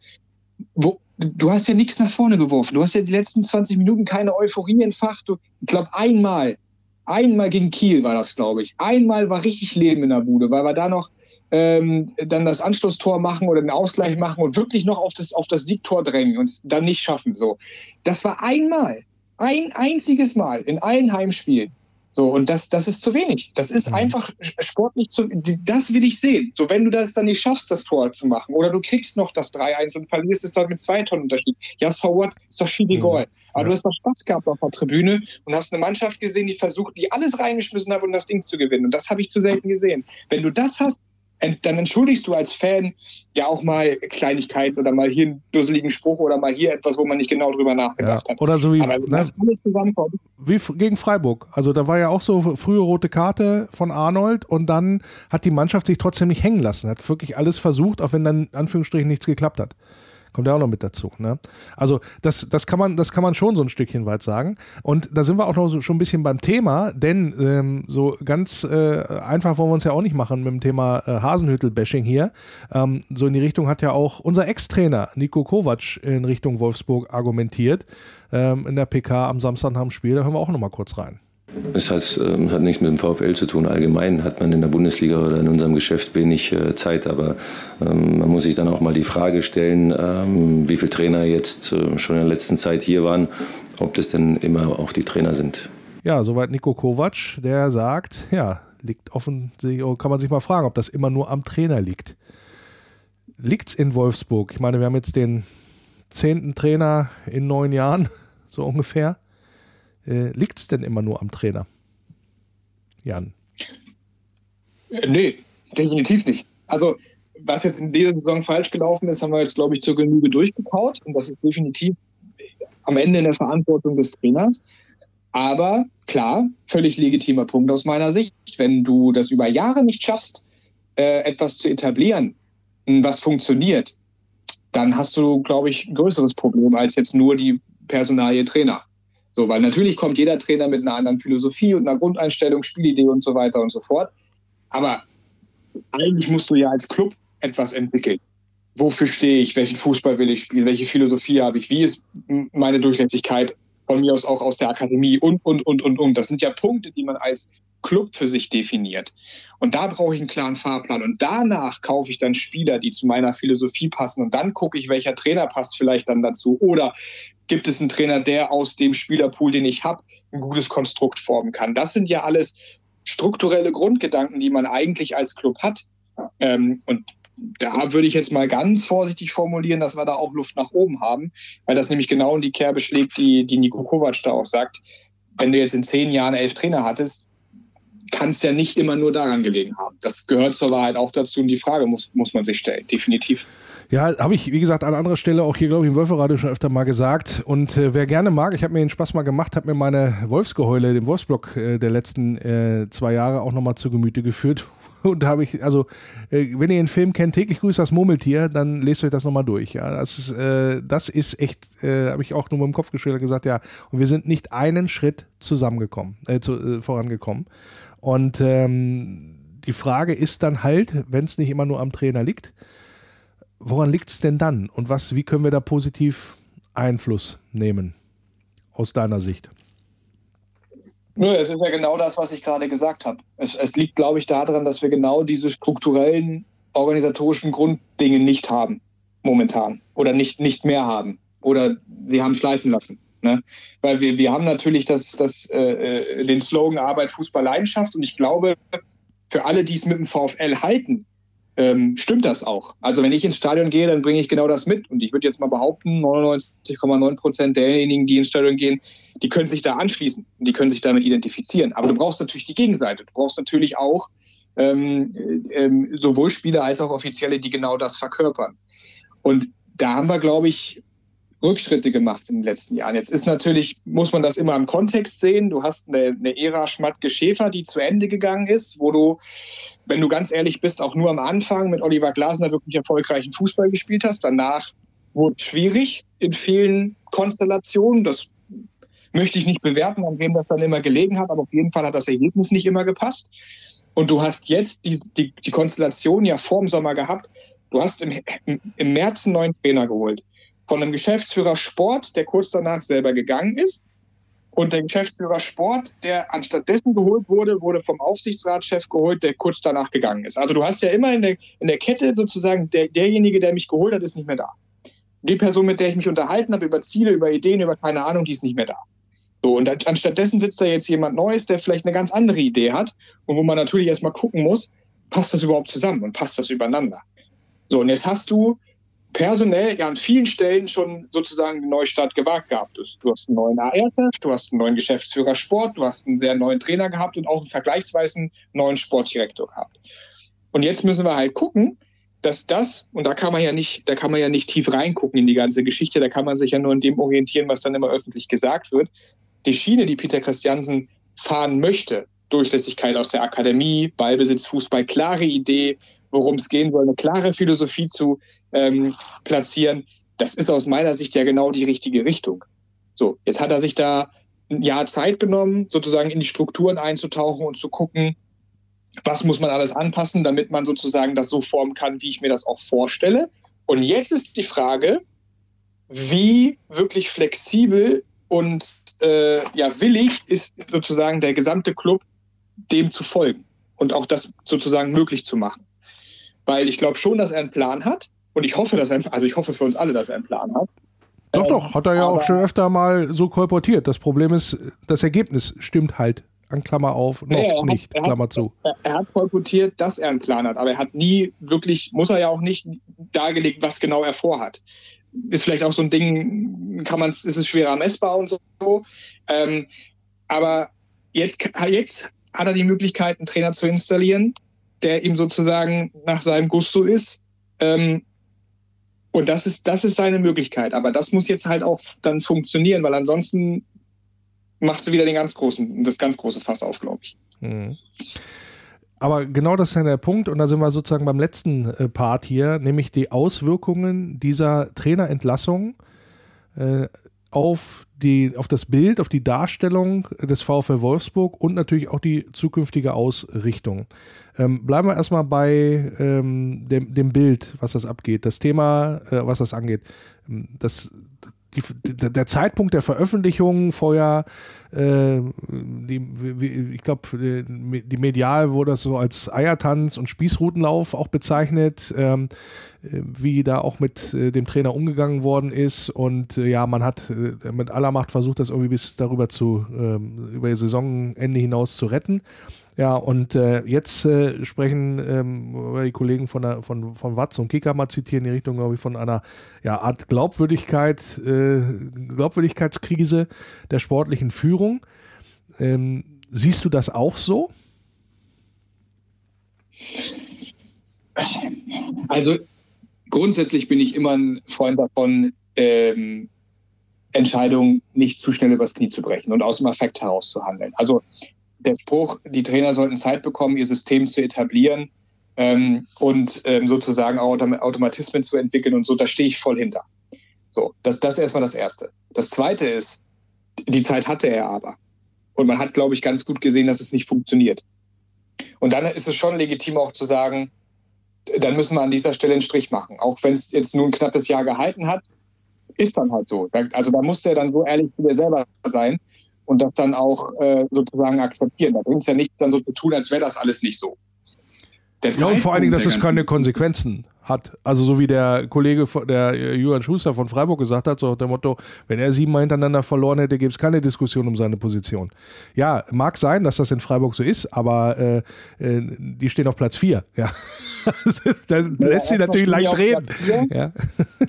du hast ja nichts nach vorne geworfen. Du hast ja die letzten 20 Minuten keine Euphorie entfacht. Ich glaube, einmal gegen Kiel war das, glaube ich. Einmal war richtig Leben in der Bude, weil wir da noch dann das Anschlusstor machen oder den Ausgleich machen und wirklich noch auf das Siegtor drängen und es dann nicht schaffen. So, das war ein einziges Mal in allen Heimspielen. So, und das ist zu wenig. Das ist einfach sportlich das will ich sehen. So, wenn du das dann nicht schaffst, das Tor zu machen, oder du kriegst noch das 3-1 und verlierst es dann mit 2 Tonnen Unterschied. Ja, so what? Ist doch scheißegal. Aber du hast doch Spaß gehabt auf der Tribüne und hast eine Mannschaft gesehen, die alles reingeschmissen hat, um das Ding zu gewinnen. Und das habe ich zu selten gesehen. Wenn du das hast, dann entschuldigst du als Fan ja auch mal Kleinigkeiten oder mal hier einen dusseligen Spruch oder mal hier etwas, wo man nicht genau drüber nachgedacht hat.
Oder so wie,
aber das alles zusammenkommt.
Wie gegen Freiburg. Also da war ja auch so frühe rote Karte von Arnold und dann hat die Mannschaft sich trotzdem nicht hängen lassen. Hat wirklich alles versucht, auch wenn dann in Anführungsstrichen nichts geklappt hat. Kommt ja auch noch mit dazu. Ne? Also das kann man schon so ein Stückchen weit sagen. Und da sind wir auch noch schon ein bisschen beim Thema, denn so ganz einfach wollen wir uns ja auch nicht machen mit dem Thema Hasenhüttl-Bashing hier. So in die Richtung hat ja auch unser Ex-Trainer Niko Kovac in Richtung Wolfsburg argumentiert in der PK am Samstag nach dem Spiel. Da hören wir auch noch mal kurz rein.
Es hat nichts mit dem VfL zu tun. Allgemein hat man in der Bundesliga oder in unserem Geschäft wenig Zeit. Aber man muss sich dann auch mal die Frage stellen, wie viele Trainer jetzt schon in der letzten Zeit hier waren, ob das denn immer auch die Trainer sind.
Ja, soweit Niko Kovac, der sagt, ja, liegt offensichtlich, kann man sich mal fragen, ob das immer nur am Trainer liegt. Liegt's in Wolfsburg? Ich meine, wir haben jetzt den 10. Trainer in 9 Jahren, so ungefähr. Liegt es denn immer nur am Trainer? Jan?
Nee, definitiv nicht. Also, was jetzt in dieser Saison falsch gelaufen ist, haben wir jetzt, glaube ich, zur Genüge durchgekaut. Und das ist definitiv am Ende in der Verantwortung des Trainers. Aber klar, völlig legitimer Punkt aus meiner Sicht. Wenn du das über Jahre nicht schaffst, etwas zu etablieren, was funktioniert, dann hast du, glaube ich, ein größeres Problem als jetzt nur die Personalie Trainer. So, weil natürlich kommt jeder Trainer mit einer anderen Philosophie und einer Grundeinstellung, Spielidee und so weiter und so fort. Aber eigentlich musst du ja als Club etwas entwickeln. Wofür stehe ich? Welchen Fußball will ich spielen? Welche Philosophie habe ich? Wie ist meine Durchlässigkeit? Von mir aus auch aus der Akademie und. Das sind ja Punkte, die man als Club für sich definiert. Und da brauche ich einen klaren Fahrplan. Und danach kaufe ich dann Spieler, die zu meiner Philosophie passen. Und dann gucke ich, welcher Trainer passt vielleicht dann dazu. Oder gibt es einen Trainer, der aus dem Spielerpool, den ich habe, ein gutes Konstrukt formen kann. Das sind ja alles strukturelle Grundgedanken, die man eigentlich als Club hat. Und da würde ich jetzt mal ganz vorsichtig formulieren, dass wir da auch Luft nach oben haben, weil das nämlich genau in die Kerbe schlägt, die Niko Kovac da auch sagt. Wenn du jetzt in 10 Jahren 11 Trainer hattest, kann es ja nicht immer nur daran gelegen haben. Das gehört zur Wahrheit auch dazu und die Frage muss man sich stellen, definitiv.
Ja, habe ich, wie gesagt, an anderer Stelle auch hier, glaube ich, im Wölferadio schon öfter mal gesagt. Und wer gerne mag, ich habe mir den Spaß mal gemacht, habe mir meine Wolfsgeheule, den Wolfsblock der letzten 2 Jahre auch nochmal zu Gemüte geführt. Und da habe ich, also, wenn ihr den Film kennt, täglich grüßt das Murmeltier, dann lest euch das nochmal durch. Ja, das ist echt, habe ich auch nur mit dem Kopf geschüttelt gesagt, ja. Und wir sind nicht einen Schritt vorangekommen. Und die Frage ist dann halt, wenn es nicht immer nur am Trainer liegt, woran liegt es denn dann? Und wie können wir da positiv Einfluss nehmen, aus deiner Sicht?
Nö, es ist ja genau das, was ich gerade gesagt habe. Es liegt, glaube ich, daran, dass wir genau diese strukturellen, organisatorischen Grunddinge nicht haben, momentan. Oder nicht mehr haben. Oder sie haben schleifen lassen. Ne? Weil wir haben natürlich den Slogan Arbeit, Fußball, Leidenschaft. Und ich glaube, für alle, die es mit dem VfL halten, stimmt das auch. Also wenn ich ins Stadion gehe, dann bringe ich genau das mit. Und ich würde jetzt mal behaupten, 99,9% derjenigen, die ins Stadion gehen, die können sich da anschließen. Und die können sich damit identifizieren. Aber du brauchst natürlich die Gegenseite. Du brauchst natürlich auch sowohl Spieler als auch Offizielle, die genau das verkörpern. Und da haben wir, glaube ich, Rückschritte gemacht in den letzten Jahren. Jetzt ist natürlich, muss man das immer im Kontext sehen. Du hast eine Ära Schmatke-Schäfer, die zu Ende gegangen ist, wo du, wenn du ganz ehrlich bist, auch nur am Anfang mit Oliver Glasner wirklich erfolgreichen Fußball gespielt hast. Danach wurde es schwierig in vielen Konstellationen. Das möchte ich nicht bewerten, an wem das dann immer gelegen hat, aber auf jeden Fall hat das Ergebnis nicht immer gepasst. Und du hast jetzt die Konstellation ja vor dem Sommer gehabt. Du hast im März einen neuen Trainer geholt. Von einem Geschäftsführer Sport, der kurz danach selber gegangen ist. Und der Geschäftsführer Sport, der anstatt dessen geholt wurde vom Aufsichtsratschef geholt, der kurz danach gegangen ist. Also du hast ja immer in der Kette sozusagen, derjenige, der mich geholt hat, ist nicht mehr da. Die Person, mit der ich mich unterhalten habe, über Ziele, über Ideen, über keine Ahnung, die ist nicht mehr da. So, und anstatt dessen sitzt da jetzt jemand Neues, der vielleicht eine ganz andere Idee hat und wo man natürlich erstmal gucken muss, passt das überhaupt zusammen und passt das übereinander? So, und jetzt hast du personell ja an vielen Stellen schon sozusagen den Neustart gewagt gehabt. Du hast einen neuen AR-Chef, du hast einen neuen Geschäftsführer Sport, du hast einen sehr neuen Trainer gehabt und auch einen vergleichsweise neuen Sportdirektor gehabt. Und jetzt müssen wir halt gucken, dass das, und da kann man ja nicht tief reingucken in die ganze Geschichte, da kann man sich ja nur in dem orientieren, was dann immer öffentlich gesagt wird. Die Schiene, die Peter Christiansen fahren möchte, Durchlässigkeit aus der Akademie, Ballbesitz, Fußball, klare Idee, worum es gehen soll, eine klare Philosophie zu platzieren, das ist aus meiner Sicht ja genau die richtige Richtung. So, jetzt hat er sich da ein Jahr Zeit genommen, sozusagen in die Strukturen einzutauchen und zu gucken, was muss man alles anpassen, damit man sozusagen das so formen kann, wie ich mir das auch vorstelle. Und jetzt ist die Frage, wie wirklich flexibel und willig ist sozusagen der gesamte Club, dem zu folgen und auch das sozusagen möglich zu machen. Weil ich glaube schon, dass er einen Plan hat und ich hoffe, ich hoffe für uns alle, dass er einen Plan hat.
Doch, hat er ja auch schon öfter mal so kolportiert. Das Problem ist, das Ergebnis stimmt halt, an Klammer auf, noch nicht, Klammer zu.
Er hat kolportiert, dass er einen Plan hat, aber er hat nie wirklich, muss er ja auch nicht, dargelegt, was genau er vorhat. Ist vielleicht auch so ein Ding, ist es schwerer messbar und so. Aber jetzt hat er die Möglichkeit, einen Trainer zu installieren, der ihm sozusagen nach seinem Gusto ist. Und das ist seine Möglichkeit. Aber das muss jetzt halt auch dann funktionieren, weil ansonsten machst du wieder das ganz große Fass auf, glaube ich.
Mhm. Aber genau das ist ja der Punkt und da sind wir sozusagen beim letzten Part hier, nämlich die Auswirkungen dieser Trainerentlassung auf das Bild, auf die Darstellung des VfL Wolfsburg und natürlich auch die zukünftige Ausrichtung. Bleiben wir erstmal bei dem Bild, was das abgeht, das Thema, was das angeht. Der Zeitpunkt der Veröffentlichung vorher, ich glaube, die medial wurde das so als Eiertanz und Spießrutenlauf auch bezeichnet, wie da auch mit dem Trainer umgegangen worden ist und man hat mit aller Macht versucht, das irgendwie bis darüber über ihr Saisonende hinaus zu retten. Ja, und jetzt sprechen die Kollegen von Watz und Kicker mal zitieren, in die Richtung, glaube ich, von einer Art Glaubwürdigkeitskrise der sportlichen Führung. Siehst du das auch so?
Also grundsätzlich bin ich immer ein Freund davon, Entscheidungen nicht zu schnell übers Knie zu brechen und aus dem Affekt heraus zu handeln. Also der Spruch, die Trainer sollten Zeit bekommen, ihr System zu etablieren und sozusagen Automatismen zu entwickeln und so, da stehe ich voll hinter. So, das ist erstmal das Erste. Das Zweite ist, die Zeit hatte er aber. Und man hat, glaube ich, ganz gut gesehen, dass es nicht funktioniert. Und dann ist es schon legitim auch zu sagen, dann müssen wir an dieser Stelle einen Strich machen. Auch wenn es jetzt nur ein knappes Jahr gehalten hat, ist dann halt so. Also da muss er dann so ehrlich zu dir selber sein und das dann auch sozusagen akzeptieren. Da bringt es ja nichts dann so zu tun, als wäre das alles nicht so.
Ja, und vor allen Dingen, dass es keine Konsequenzen hat. Also so wie der Kollege, der Julian Schuster von Freiburg gesagt hat, so nach dem Motto, wenn er 7 Mal hintereinander verloren hätte, gäbe es keine Diskussion um seine Position. Ja, mag sein, dass das in Freiburg so ist, aber die stehen auf Platz 4. Ja. Da lässt sich natürlich leicht reden. Ja.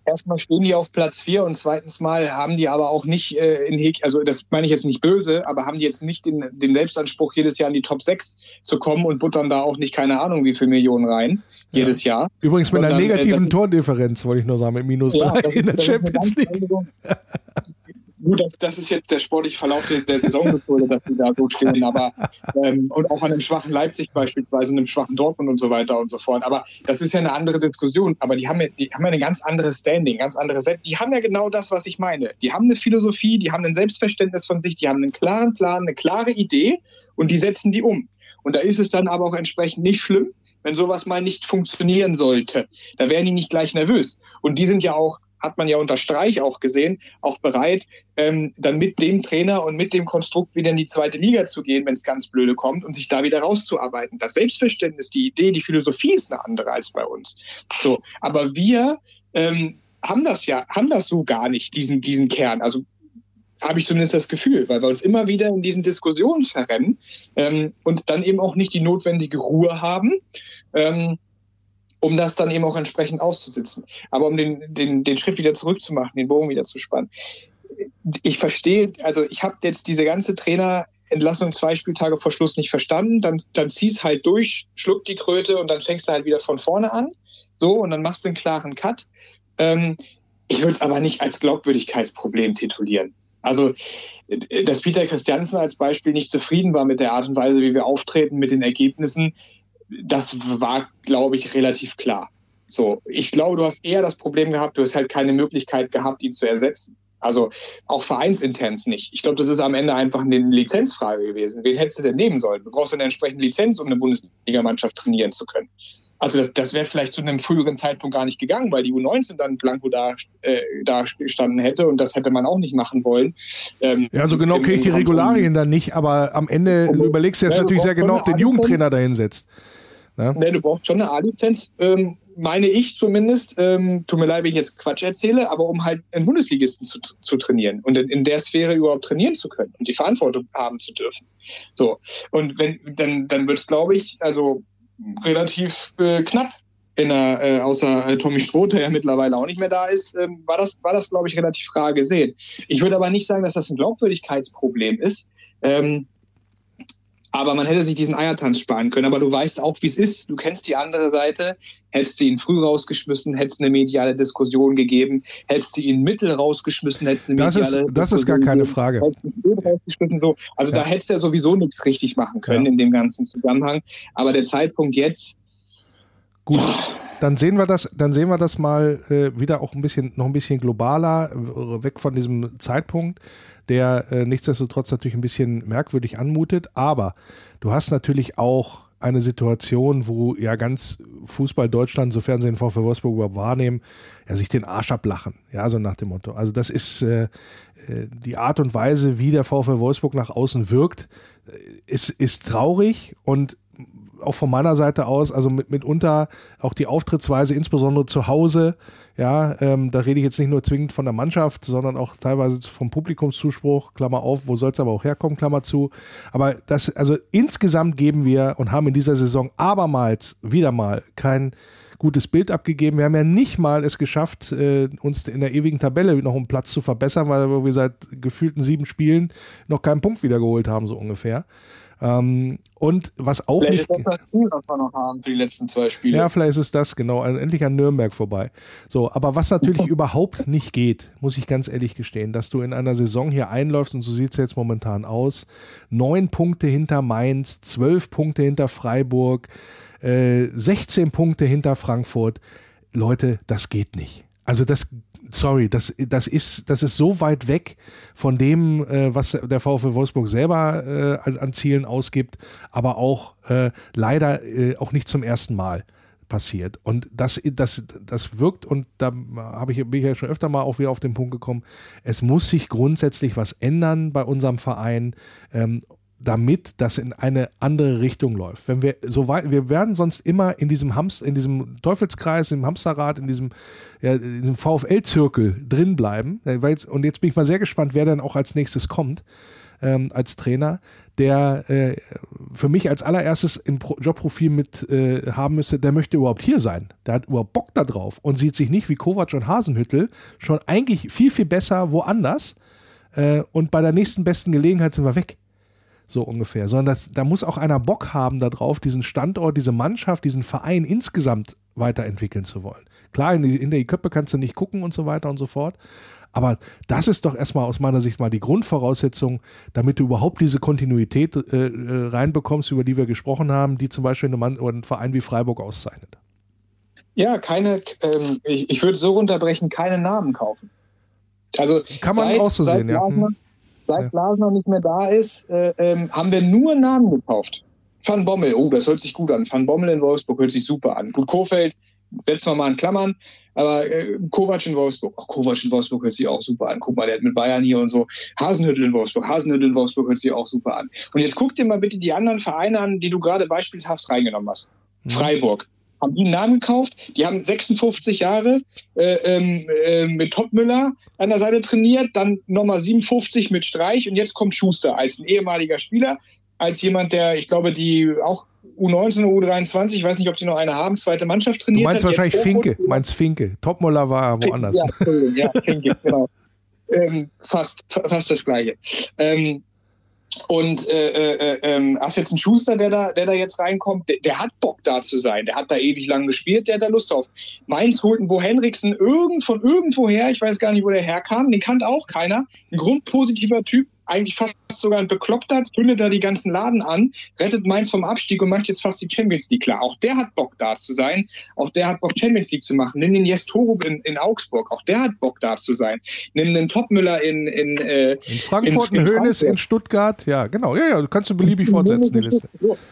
Erstmal stehen die auf Platz 4 und zweitens mal haben die aber auch nicht also das meine ich jetzt nicht böse, aber haben die jetzt nicht den Selbstanspruch, jedes Jahr in die Top 6 zu kommen und buttern da auch nicht, keine Ahnung, wie viel Millionen rein, jedes Jahr.
Übrigens mit einer negativen Tordifferenz, wollte ich nur sagen, mit -3 in der Champions League.
Gut, das ist jetzt der sportliche Verlauf der Saison geschuldet, dass die da so stehen, aber und auch an einem schwachen Leipzig beispielsweise, einem schwachen Dortmund und so weiter und so fort. Aber das ist ja eine andere Diskussion. Aber die haben ja ein ganz anderes Standing, ganz andere Set. Die haben ja genau das, was ich meine. Die haben eine Philosophie, die haben ein Selbstverständnis von sich, die haben einen klaren Plan, eine klare Idee und die setzen die um. Und da ist es dann aber auch entsprechend nicht schlimm, wenn sowas mal nicht funktionieren sollte. Da wären die nicht gleich nervös. Und die sind ja auch, hat man ja unter Streich auch gesehen, auch bereit, dann mit dem Trainer und mit dem Konstrukt wieder in die zweite Liga zu gehen, wenn es ganz blöde kommt und sich da wieder rauszuarbeiten. Das Selbstverständnis, die Idee, die Philosophie ist eine andere als bei uns. So, aber wir haben das so gar nicht, diesen Kern. Also habe ich zumindest das Gefühl, weil wir uns immer wieder in diesen Diskussionen verrennen und dann eben auch nicht die notwendige Ruhe haben, um das dann eben auch entsprechend auszusitzen. Aber um den Schritt wieder zurückzumachen, den Bogen wieder zu spannen. Ich verstehe, also ich habe jetzt diese ganze Trainerentlassung 2 Spieltage vor Schluss nicht verstanden. Dann zieh's halt durch, schluck die Kröte und dann fängst du halt wieder von vorne an. So, und dann machst du einen klaren Cut. Ich würde es aber nicht als Glaubwürdigkeitsproblem titulieren. Also, dass Peter Christiansen als Beispiel nicht zufrieden war mit der Art und Weise, wie wir auftreten, mit den Ergebnissen, das war, glaube ich, relativ klar. So, ich glaube, du hast eher das Problem gehabt, du hast halt keine Möglichkeit gehabt, ihn zu ersetzen. Also auch vereinsintern nicht. Ich glaube, das ist am Ende einfach eine Lizenzfrage gewesen. Wen hättest du denn nehmen sollen? Du brauchst eine entsprechende Lizenz, um eine Bundesligamannschaft trainieren zu können. Also das wäre vielleicht zu einem früheren Zeitpunkt gar nicht gegangen, weil die U19 dann blanko da gestanden hätte und das hätte man auch nicht machen wollen.
Ja, so genau kenne ich die Regularien dann nicht, aber am Ende überlegst du jetzt natürlich sehr genau, ob den Jugendtrainer da hinsetzt. Ja? Nee,
du brauchst schon eine A-Lizenz, meine ich zumindest. Tut mir leid, wenn ich jetzt Quatsch erzähle, aber um halt einen Bundesligisten zu trainieren und in der Sphäre überhaupt trainieren zu können und die Verantwortung haben zu dürfen. So, und dann wird es, glaube ich, also relativ knapp außer Tommy Stroh, der ja mittlerweile auch nicht mehr da ist, war das, glaube ich, relativ rar gesehen. Ich würde aber nicht sagen, dass das ein Glaubwürdigkeitsproblem ist, aber man hätte sich diesen Eiertanz sparen können. Aber du weißt auch, wie es ist. Du kennst die andere Seite. Hättest du ihn früh rausgeschmissen, hättest eine mediale Diskussion gegeben, hättest du ihn mittel rausgeschmissen, hättest eine mediale Diskussion.
Das ist gar keine Frage.
So. Also da hättest du ja sowieso nichts richtig machen können in dem ganzen Zusammenhang. Aber der Zeitpunkt jetzt.
Gut, dann sehen wir das mal wieder auch noch ein bisschen globaler, weg von diesem Zeitpunkt, der nichtsdestotrotz natürlich ein bisschen merkwürdig anmutet. Aber du hast natürlich auch eine Situation, wo ja ganz Fußball Deutschland, sofern sie den VfL Wolfsburg überhaupt wahrnehmen, ja, sich den Arsch ablachen. Ja, so nach dem Motto. Also das ist die Art und Weise, wie der VfL Wolfsburg nach außen wirkt, ist traurig und auch von meiner Seite aus, also mitunter auch die Auftrittsweise, insbesondere zu Hause, ja, da rede ich jetzt nicht nur zwingend von der Mannschaft, sondern auch teilweise vom Publikumszuspruch, Klammer auf, wo soll es aber auch herkommen, Klammer zu. Aber also insgesamt geben wir und haben in dieser Saison abermals wieder mal kein gutes Bild abgegeben. Wir haben ja nicht mal es geschafft, uns in der ewigen Tabelle noch einen Platz zu verbessern, weil wir seit gefühlten 7 Spielen noch keinen Punkt wiedergeholt haben, so ungefähr. Und was auch
vielleicht
nicht.
Ist das Spiel, was wir noch haben für die letzten 2 Spiele.
Ja, vielleicht ist es das, genau. Endlich an Nürnberg vorbei. So, aber was natürlich überhaupt nicht geht, muss ich ganz ehrlich gestehen, dass du in einer Saison hier einläufst und so sieht es jetzt momentan aus. 9 Punkte hinter Mainz, 12 Punkte hinter Freiburg, 16 Punkte hinter Frankfurt. Leute, das geht nicht. Also das ist so weit weg von dem, was der VfL Wolfsburg selber an Zielen ausgibt, aber auch leider auch nicht zum ersten Mal passiert. Und das wirkt, und da bin ich ja schon öfter mal auch wieder auf den Punkt gekommen, es muss sich grundsätzlich was ändern bei unserem Verein, damit das in eine andere Richtung läuft. Wir werden sonst immer in diesem Teufelskreis, im Hamsterrad, in diesem VfL-Zirkel drin bleiben. Und jetzt bin ich mal sehr gespannt, wer dann auch als nächstes kommt. als Trainer, der für mich als allererstes im Jobprofil mit haben müsste, der möchte überhaupt hier sein. Der hat überhaupt Bock da drauf und sieht sich nicht wie Kovac und Hasenhüttl schon eigentlich viel, viel besser woanders und bei der nächsten besten Gelegenheit sind wir weg. So ungefähr. Sondern da muss auch einer Bock haben darauf, diesen Standort, diese Mannschaft, diesen Verein insgesamt weiterentwickeln zu wollen. Klar, in der Köppe kannst du nicht gucken und so weiter und so fort. Aber das ist doch erstmal aus meiner Sicht mal die Grundvoraussetzung, damit du überhaupt diese Kontinuität reinbekommst, über die wir gesprochen haben, die zum Beispiel einen Verein wie Freiburg auszeichnet.
Ja, ich würde so runterbrechen, keine Namen kaufen. Also
kann man auch so sehen, ja.
Seit Glasner nicht mehr da ist, haben wir nur Namen gekauft. Van Bommel, das hört sich gut an. Van Bommel in Wolfsburg hört sich super an. Gut, Kohfeldt setzen wir mal in Klammern, aber Kovac in Wolfsburg, Kovac in Wolfsburg hört sich auch super an. Guck mal, der hat mit Bayern hier und so. Hasenhüttl in Wolfsburg hört sich auch super an. Und jetzt guck dir mal bitte die anderen Vereine an, die du gerade beispielshaft reingenommen hast. Freiburg. Haben die einen Namen gekauft, die haben 56 Jahre mit Topmüller an der Seite trainiert, dann nochmal 57 mit Streich und jetzt kommt Schuster als ein ehemaliger Spieler, als jemand, der, ich glaube, die auch U19 oder U23, ich weiß nicht, ob die noch eine haben, zweite Mannschaft trainiert hat.
Du meinst wahrscheinlich Finke. Topmüller war woanders.
Ja, Finke, genau. Fast das Gleiche. Hast jetzt einen Schuster, der da jetzt reinkommt, der hat Bock da zu sein, der hat da ewig lang gespielt, der hat da Lust drauf. Mainz holt einen Bo Henriksen von irgendwoher, ich weiß gar nicht, wo der herkam, den kannte auch keiner, ein grundpositiver Typ, eigentlich fast sogar ein Bekloppter, zündet da die ganzen Laden an, rettet Mainz vom Abstieg und macht jetzt fast die Champions League klar. Auch der hat Bock da zu sein, auch der hat Bock Champions League zu machen. Nimm den Jestorup in Augsburg, auch der hat Bock da zu sein. Nimm den Topmüller in
Frankfurt, einen Hoeneß in Stuttgart, ja genau, ja, du kannst du beliebig fortsetzen, die Liste.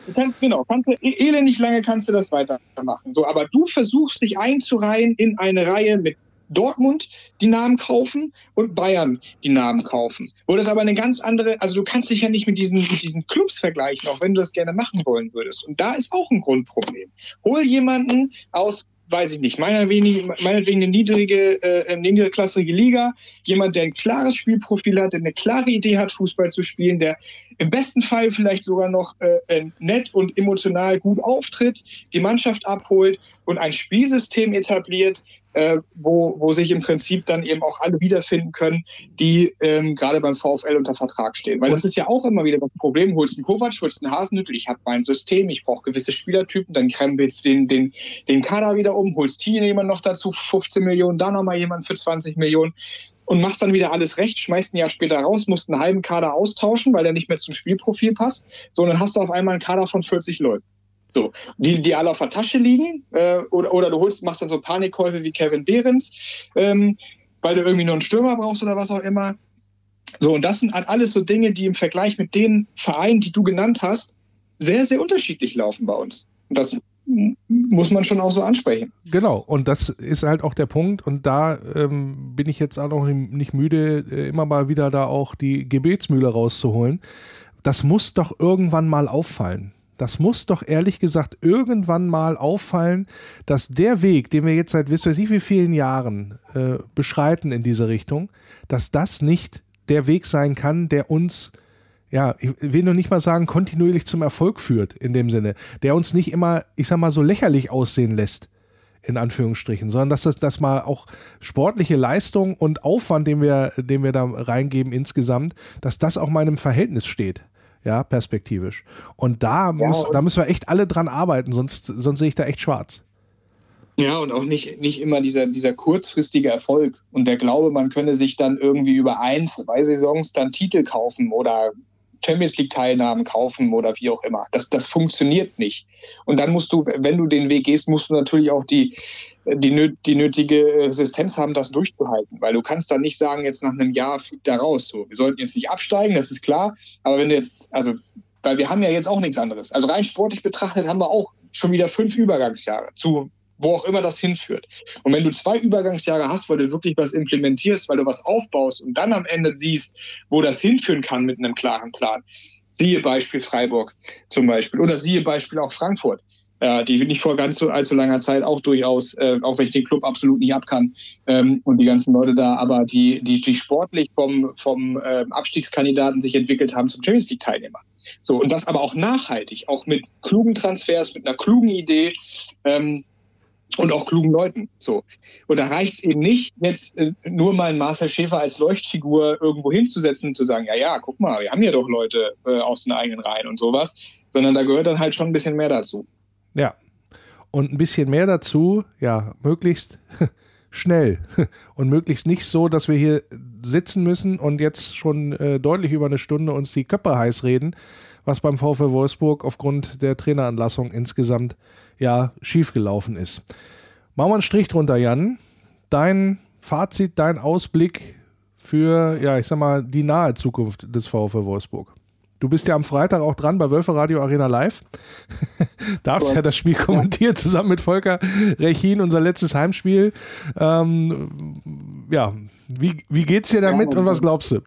Elendig lange kannst du das weitermachen. So, aber du versuchst dich einzureihen in eine Reihe mit Dortmund die Namen kaufen und Bayern die Namen kaufen. Wo das aber eine ganz andere, also du kannst dich ja nicht mit diesen Clubs vergleichen, auch wenn du das gerne machen wollen würdest. Und da ist auch ein Grundproblem. Hol jemanden aus, weiß ich nicht, meinetwegen eine niedrigklassige Liga, jemand, der ein klares Spielprofil hat, der eine klare Idee hat, Fußball zu spielen, der im besten Fall vielleicht sogar noch nett und emotional gut auftritt, die Mannschaft abholt und ein Spielsystem etabliert, wo sich im Prinzip dann eben auch alle wiederfinden können, die gerade beim VfL unter Vertrag stehen. Weil das ist ja auch immer wieder das Problem, holst einen Kovac, holst einen Hasenhüttl, ich habe mein System, ich brauche gewisse Spielertypen, dann krempelst den Kader wieder um, holst hier jemand noch dazu, 15 Millionen, da nochmal jemand für 20 Millionen und machst dann wieder alles recht, schmeißt ein Jahr später raus, musst einen halben Kader austauschen, weil der nicht mehr zum Spielprofil passt, sondern hast du auf einmal einen Kader von 40 Leuten. So, die alle auf der Tasche liegen, oder du machst dann so Panikkäufe wie Kevin Behrens, weil du irgendwie nur einen Stürmer brauchst oder was auch immer. So, und das sind alles so Dinge, die im Vergleich mit den Vereinen, die du genannt hast, sehr, sehr unterschiedlich laufen bei uns. Und das muss man schon auch so ansprechen.
Genau, und das ist halt auch der Punkt und da bin ich jetzt auch noch nicht müde, immer mal wieder da auch die Gebetsmühle rauszuholen. Das muss doch irgendwann mal auffallen. Das muss doch ehrlich gesagt irgendwann mal auffallen, dass der Weg, den wir jetzt seit weiß ich wie vielen Jahren beschreiten in diese Richtung, dass das nicht der Weg sein kann, der uns, ja, ich will noch nicht mal sagen, kontinuierlich zum Erfolg führt in dem Sinne, der uns nicht immer, ich sag mal, so lächerlich aussehen lässt, in Anführungsstrichen, sondern dass das mal auch sportliche Leistung und Aufwand, den wir da reingeben insgesamt, dass das auch mal in einem Verhältnis steht. Ja, perspektivisch. Und da müssen wir echt alle dran arbeiten, sonst sehe ich da echt schwarz.
Ja, und auch nicht immer dieser kurzfristige Erfolg und der Glaube, man könne sich dann irgendwie über 1, 2 Saisons dann Titel kaufen oder Champions League Teilnahmen kaufen oder wie auch immer. Das funktioniert nicht. Und dann musst du, wenn du den Weg gehst, musst du natürlich auch die nötige Resistenz haben, das durchzuhalten. Weil du kannst dann nicht sagen, jetzt nach einem Jahr fliegt da raus. So, wir sollten jetzt nicht absteigen, das ist klar. Aber wenn du jetzt, weil wir haben ja jetzt auch nichts anderes. Also rein sportlich betrachtet haben wir auch schon wieder 5 Übergangsjahre zu wo auch immer das hinführt. Und wenn du 2 Übergangsjahre hast, weil du wirklich was implementierst, weil du was aufbaust und dann am Ende siehst, wo das hinführen kann mit einem klaren Plan, siehe Beispiel Freiburg zum Beispiel oder siehe Beispiel auch Frankfurt. die nicht vor ganz allzu langer Zeit auch durchaus, auch wenn ich den Club absolut nicht ab kann und die ganzen Leute da, aber die sportlich vom Abstiegskandidaten sich entwickelt haben zum Champions League-Teilnehmer. So, und das aber auch nachhaltig, auch mit klugen Transfers, mit einer klugen Idee und auch klugen Leuten. So. Und da reicht es eben nicht, jetzt nur mal einen Marcel Schäfer als Leuchtfigur irgendwo hinzusetzen und zu sagen, ja, guck mal, wir haben ja doch Leute aus den eigenen Reihen und sowas, sondern da gehört dann halt schon ein bisschen mehr dazu.
Ja, und ein bisschen mehr dazu, ja, möglichst schnell und möglichst nicht so, dass wir hier sitzen müssen und jetzt schon deutlich über eine Stunde uns die Köpfe heiß reden, was beim VfL Wolfsburg aufgrund der Traineranlassung insgesamt ja schiefgelaufen ist. Machen wir einen Strich drunter, Jan. Dein Fazit, dein Ausblick für, ja, ich sag mal, die nahe Zukunft des VfL Wolfsburg. Du bist ja am Freitag auch dran bei Wölfe Radio Arena Live. Darfst ja das Spiel kommentieren zusammen mit Volker Rechin, unser letztes Heimspiel. Ja, wie geht's dir damit und was glaubst du?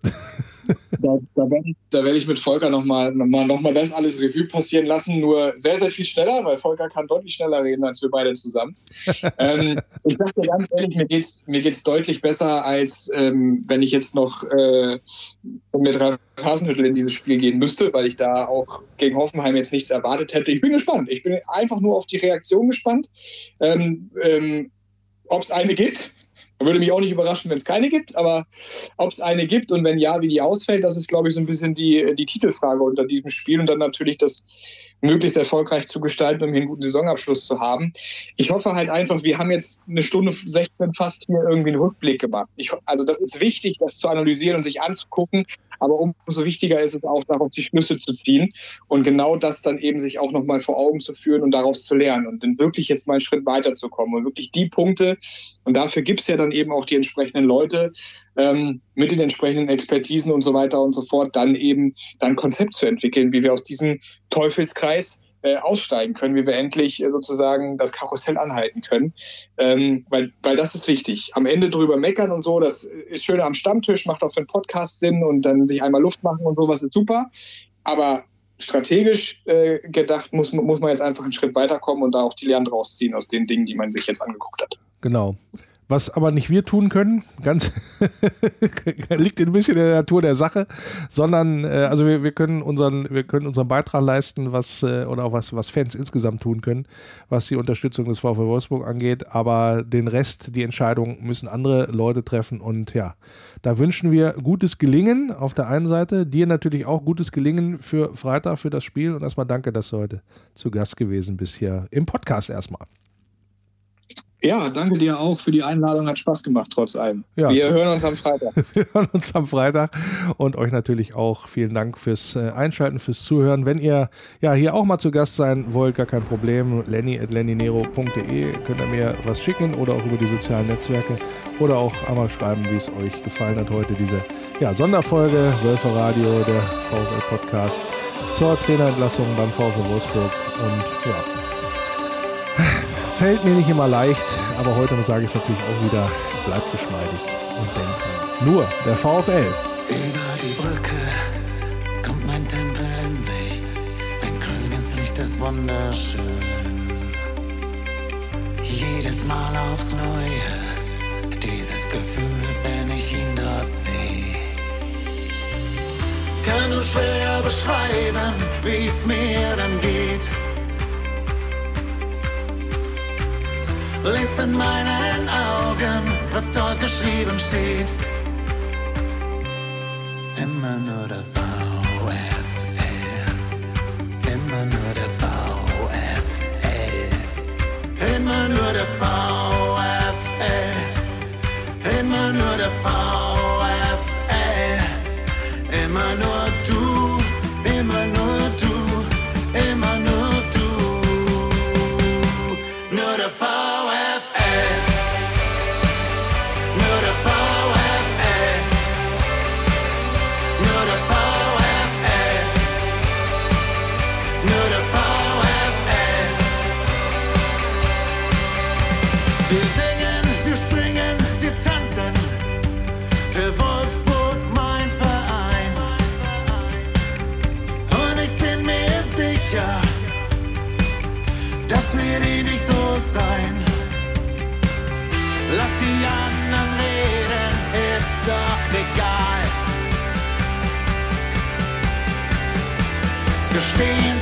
Da werde ich mit Volker noch mal das alles Revue passieren lassen, nur sehr, sehr viel schneller, weil Volker kann deutlich schneller reden als wir beide zusammen. Ich sage dir ganz ehrlich, mir geht's deutlich besser, als wenn ich jetzt noch mit Hasenhüttl in dieses Spiel gehen müsste, weil ich da auch gegen Hoffenheim jetzt nichts erwartet hätte. Ich bin gespannt. Ich bin einfach nur auf die Reaktion gespannt. Ob es eine gibt. Würde mich auch nicht überraschen, wenn es keine gibt, aber ob es eine gibt und wenn ja, wie die ausfällt, das ist, glaube ich, so ein bisschen die Titelfrage unter diesem Spiel und dann natürlich das möglichst erfolgreich zu gestalten, um hier einen guten Saisonabschluss zu haben. Ich hoffe halt einfach, wir haben jetzt eine Stunde 16 fast hier irgendwie einen Rückblick gemacht. Also das ist wichtig, das zu analysieren und sich anzugucken, aber umso wichtiger ist es auch, darauf die Schlüsse zu ziehen und genau das dann eben sich auch nochmal vor Augen zu führen und daraus zu lernen und dann wirklich jetzt mal einen Schritt weiterzukommen und wirklich die Punkte, und dafür gibt es ja dann eben auch die entsprechenden Leute mit den entsprechenden Expertisen und so weiter und so fort, dann eben ein Konzept zu entwickeln, wie wir aus diesem Teufelskreis aussteigen können, wie wir endlich sozusagen das Karussell anhalten können, weil das ist wichtig. Am Ende drüber meckern und so, das ist schön am Stammtisch, macht auch für einen Podcast Sinn und dann sich einmal Luft machen und sowas ist super, aber strategisch gedacht muss man jetzt einfach einen Schritt weiterkommen und da auch die Lehren draus ziehen aus den Dingen, die man sich jetzt angeguckt hat.
Genau. Was aber nicht wir tun können, liegt ein bisschen in der Natur der Sache, sondern also wir können unseren Beitrag leisten, was Fans insgesamt tun können, was die Unterstützung des VfL Wolfsburg angeht, aber den Rest, die Entscheidung müssen andere Leute treffen und ja, da wünschen wir gutes Gelingen auf der einen Seite, dir natürlich auch gutes Gelingen für Freitag, für das Spiel und erstmal danke, dass du heute zu Gast gewesen bist hier im Podcast erstmal.
Ja, danke dir auch für die Einladung, hat Spaß gemacht trotz allem.
Ja,
wir hören uns am Freitag.
Wir hören uns am Freitag und euch natürlich auch vielen Dank fürs Einschalten, fürs Zuhören. Wenn ihr ja hier auch mal zu Gast sein wollt, gar kein Problem, lenny@lenninero.de könnt ihr mir was schicken oder auch über die sozialen Netzwerke oder auch einmal schreiben, wie es euch gefallen hat heute, diese Sonderfolge Wölfe Radio, der VfL-Podcast zur Trainerentlassung beim VfL Wolfsburg und ja, fällt mir nicht immer leicht, aber heute sage ich es natürlich auch wieder, bleibt geschmeidig und denkt dran. Nur der VfL.
Über die Brücke kommt mein Tempel in Sicht. Ein grünes Licht ist wunderschön. Jedes Mal aufs Neue, dieses Gefühl, wenn ich ihn dort sehe. Kann nur schwer beschreiben, wie es mir dann geht. Lest in meinen Augen, was dort geschrieben steht. Immer nur der VfL, immer nur der VfL, immer nur der VfL, immer nur der VfL, immer nur du, immer nur du, immer nur du, nur der VfL. Wir singen, wir springen, wir tanzen, für Wolfsburg mein Verein. Und ich bin mir sicher, das wird ewig so sein. Lass die anderen reden, ist doch egal. Wir stehen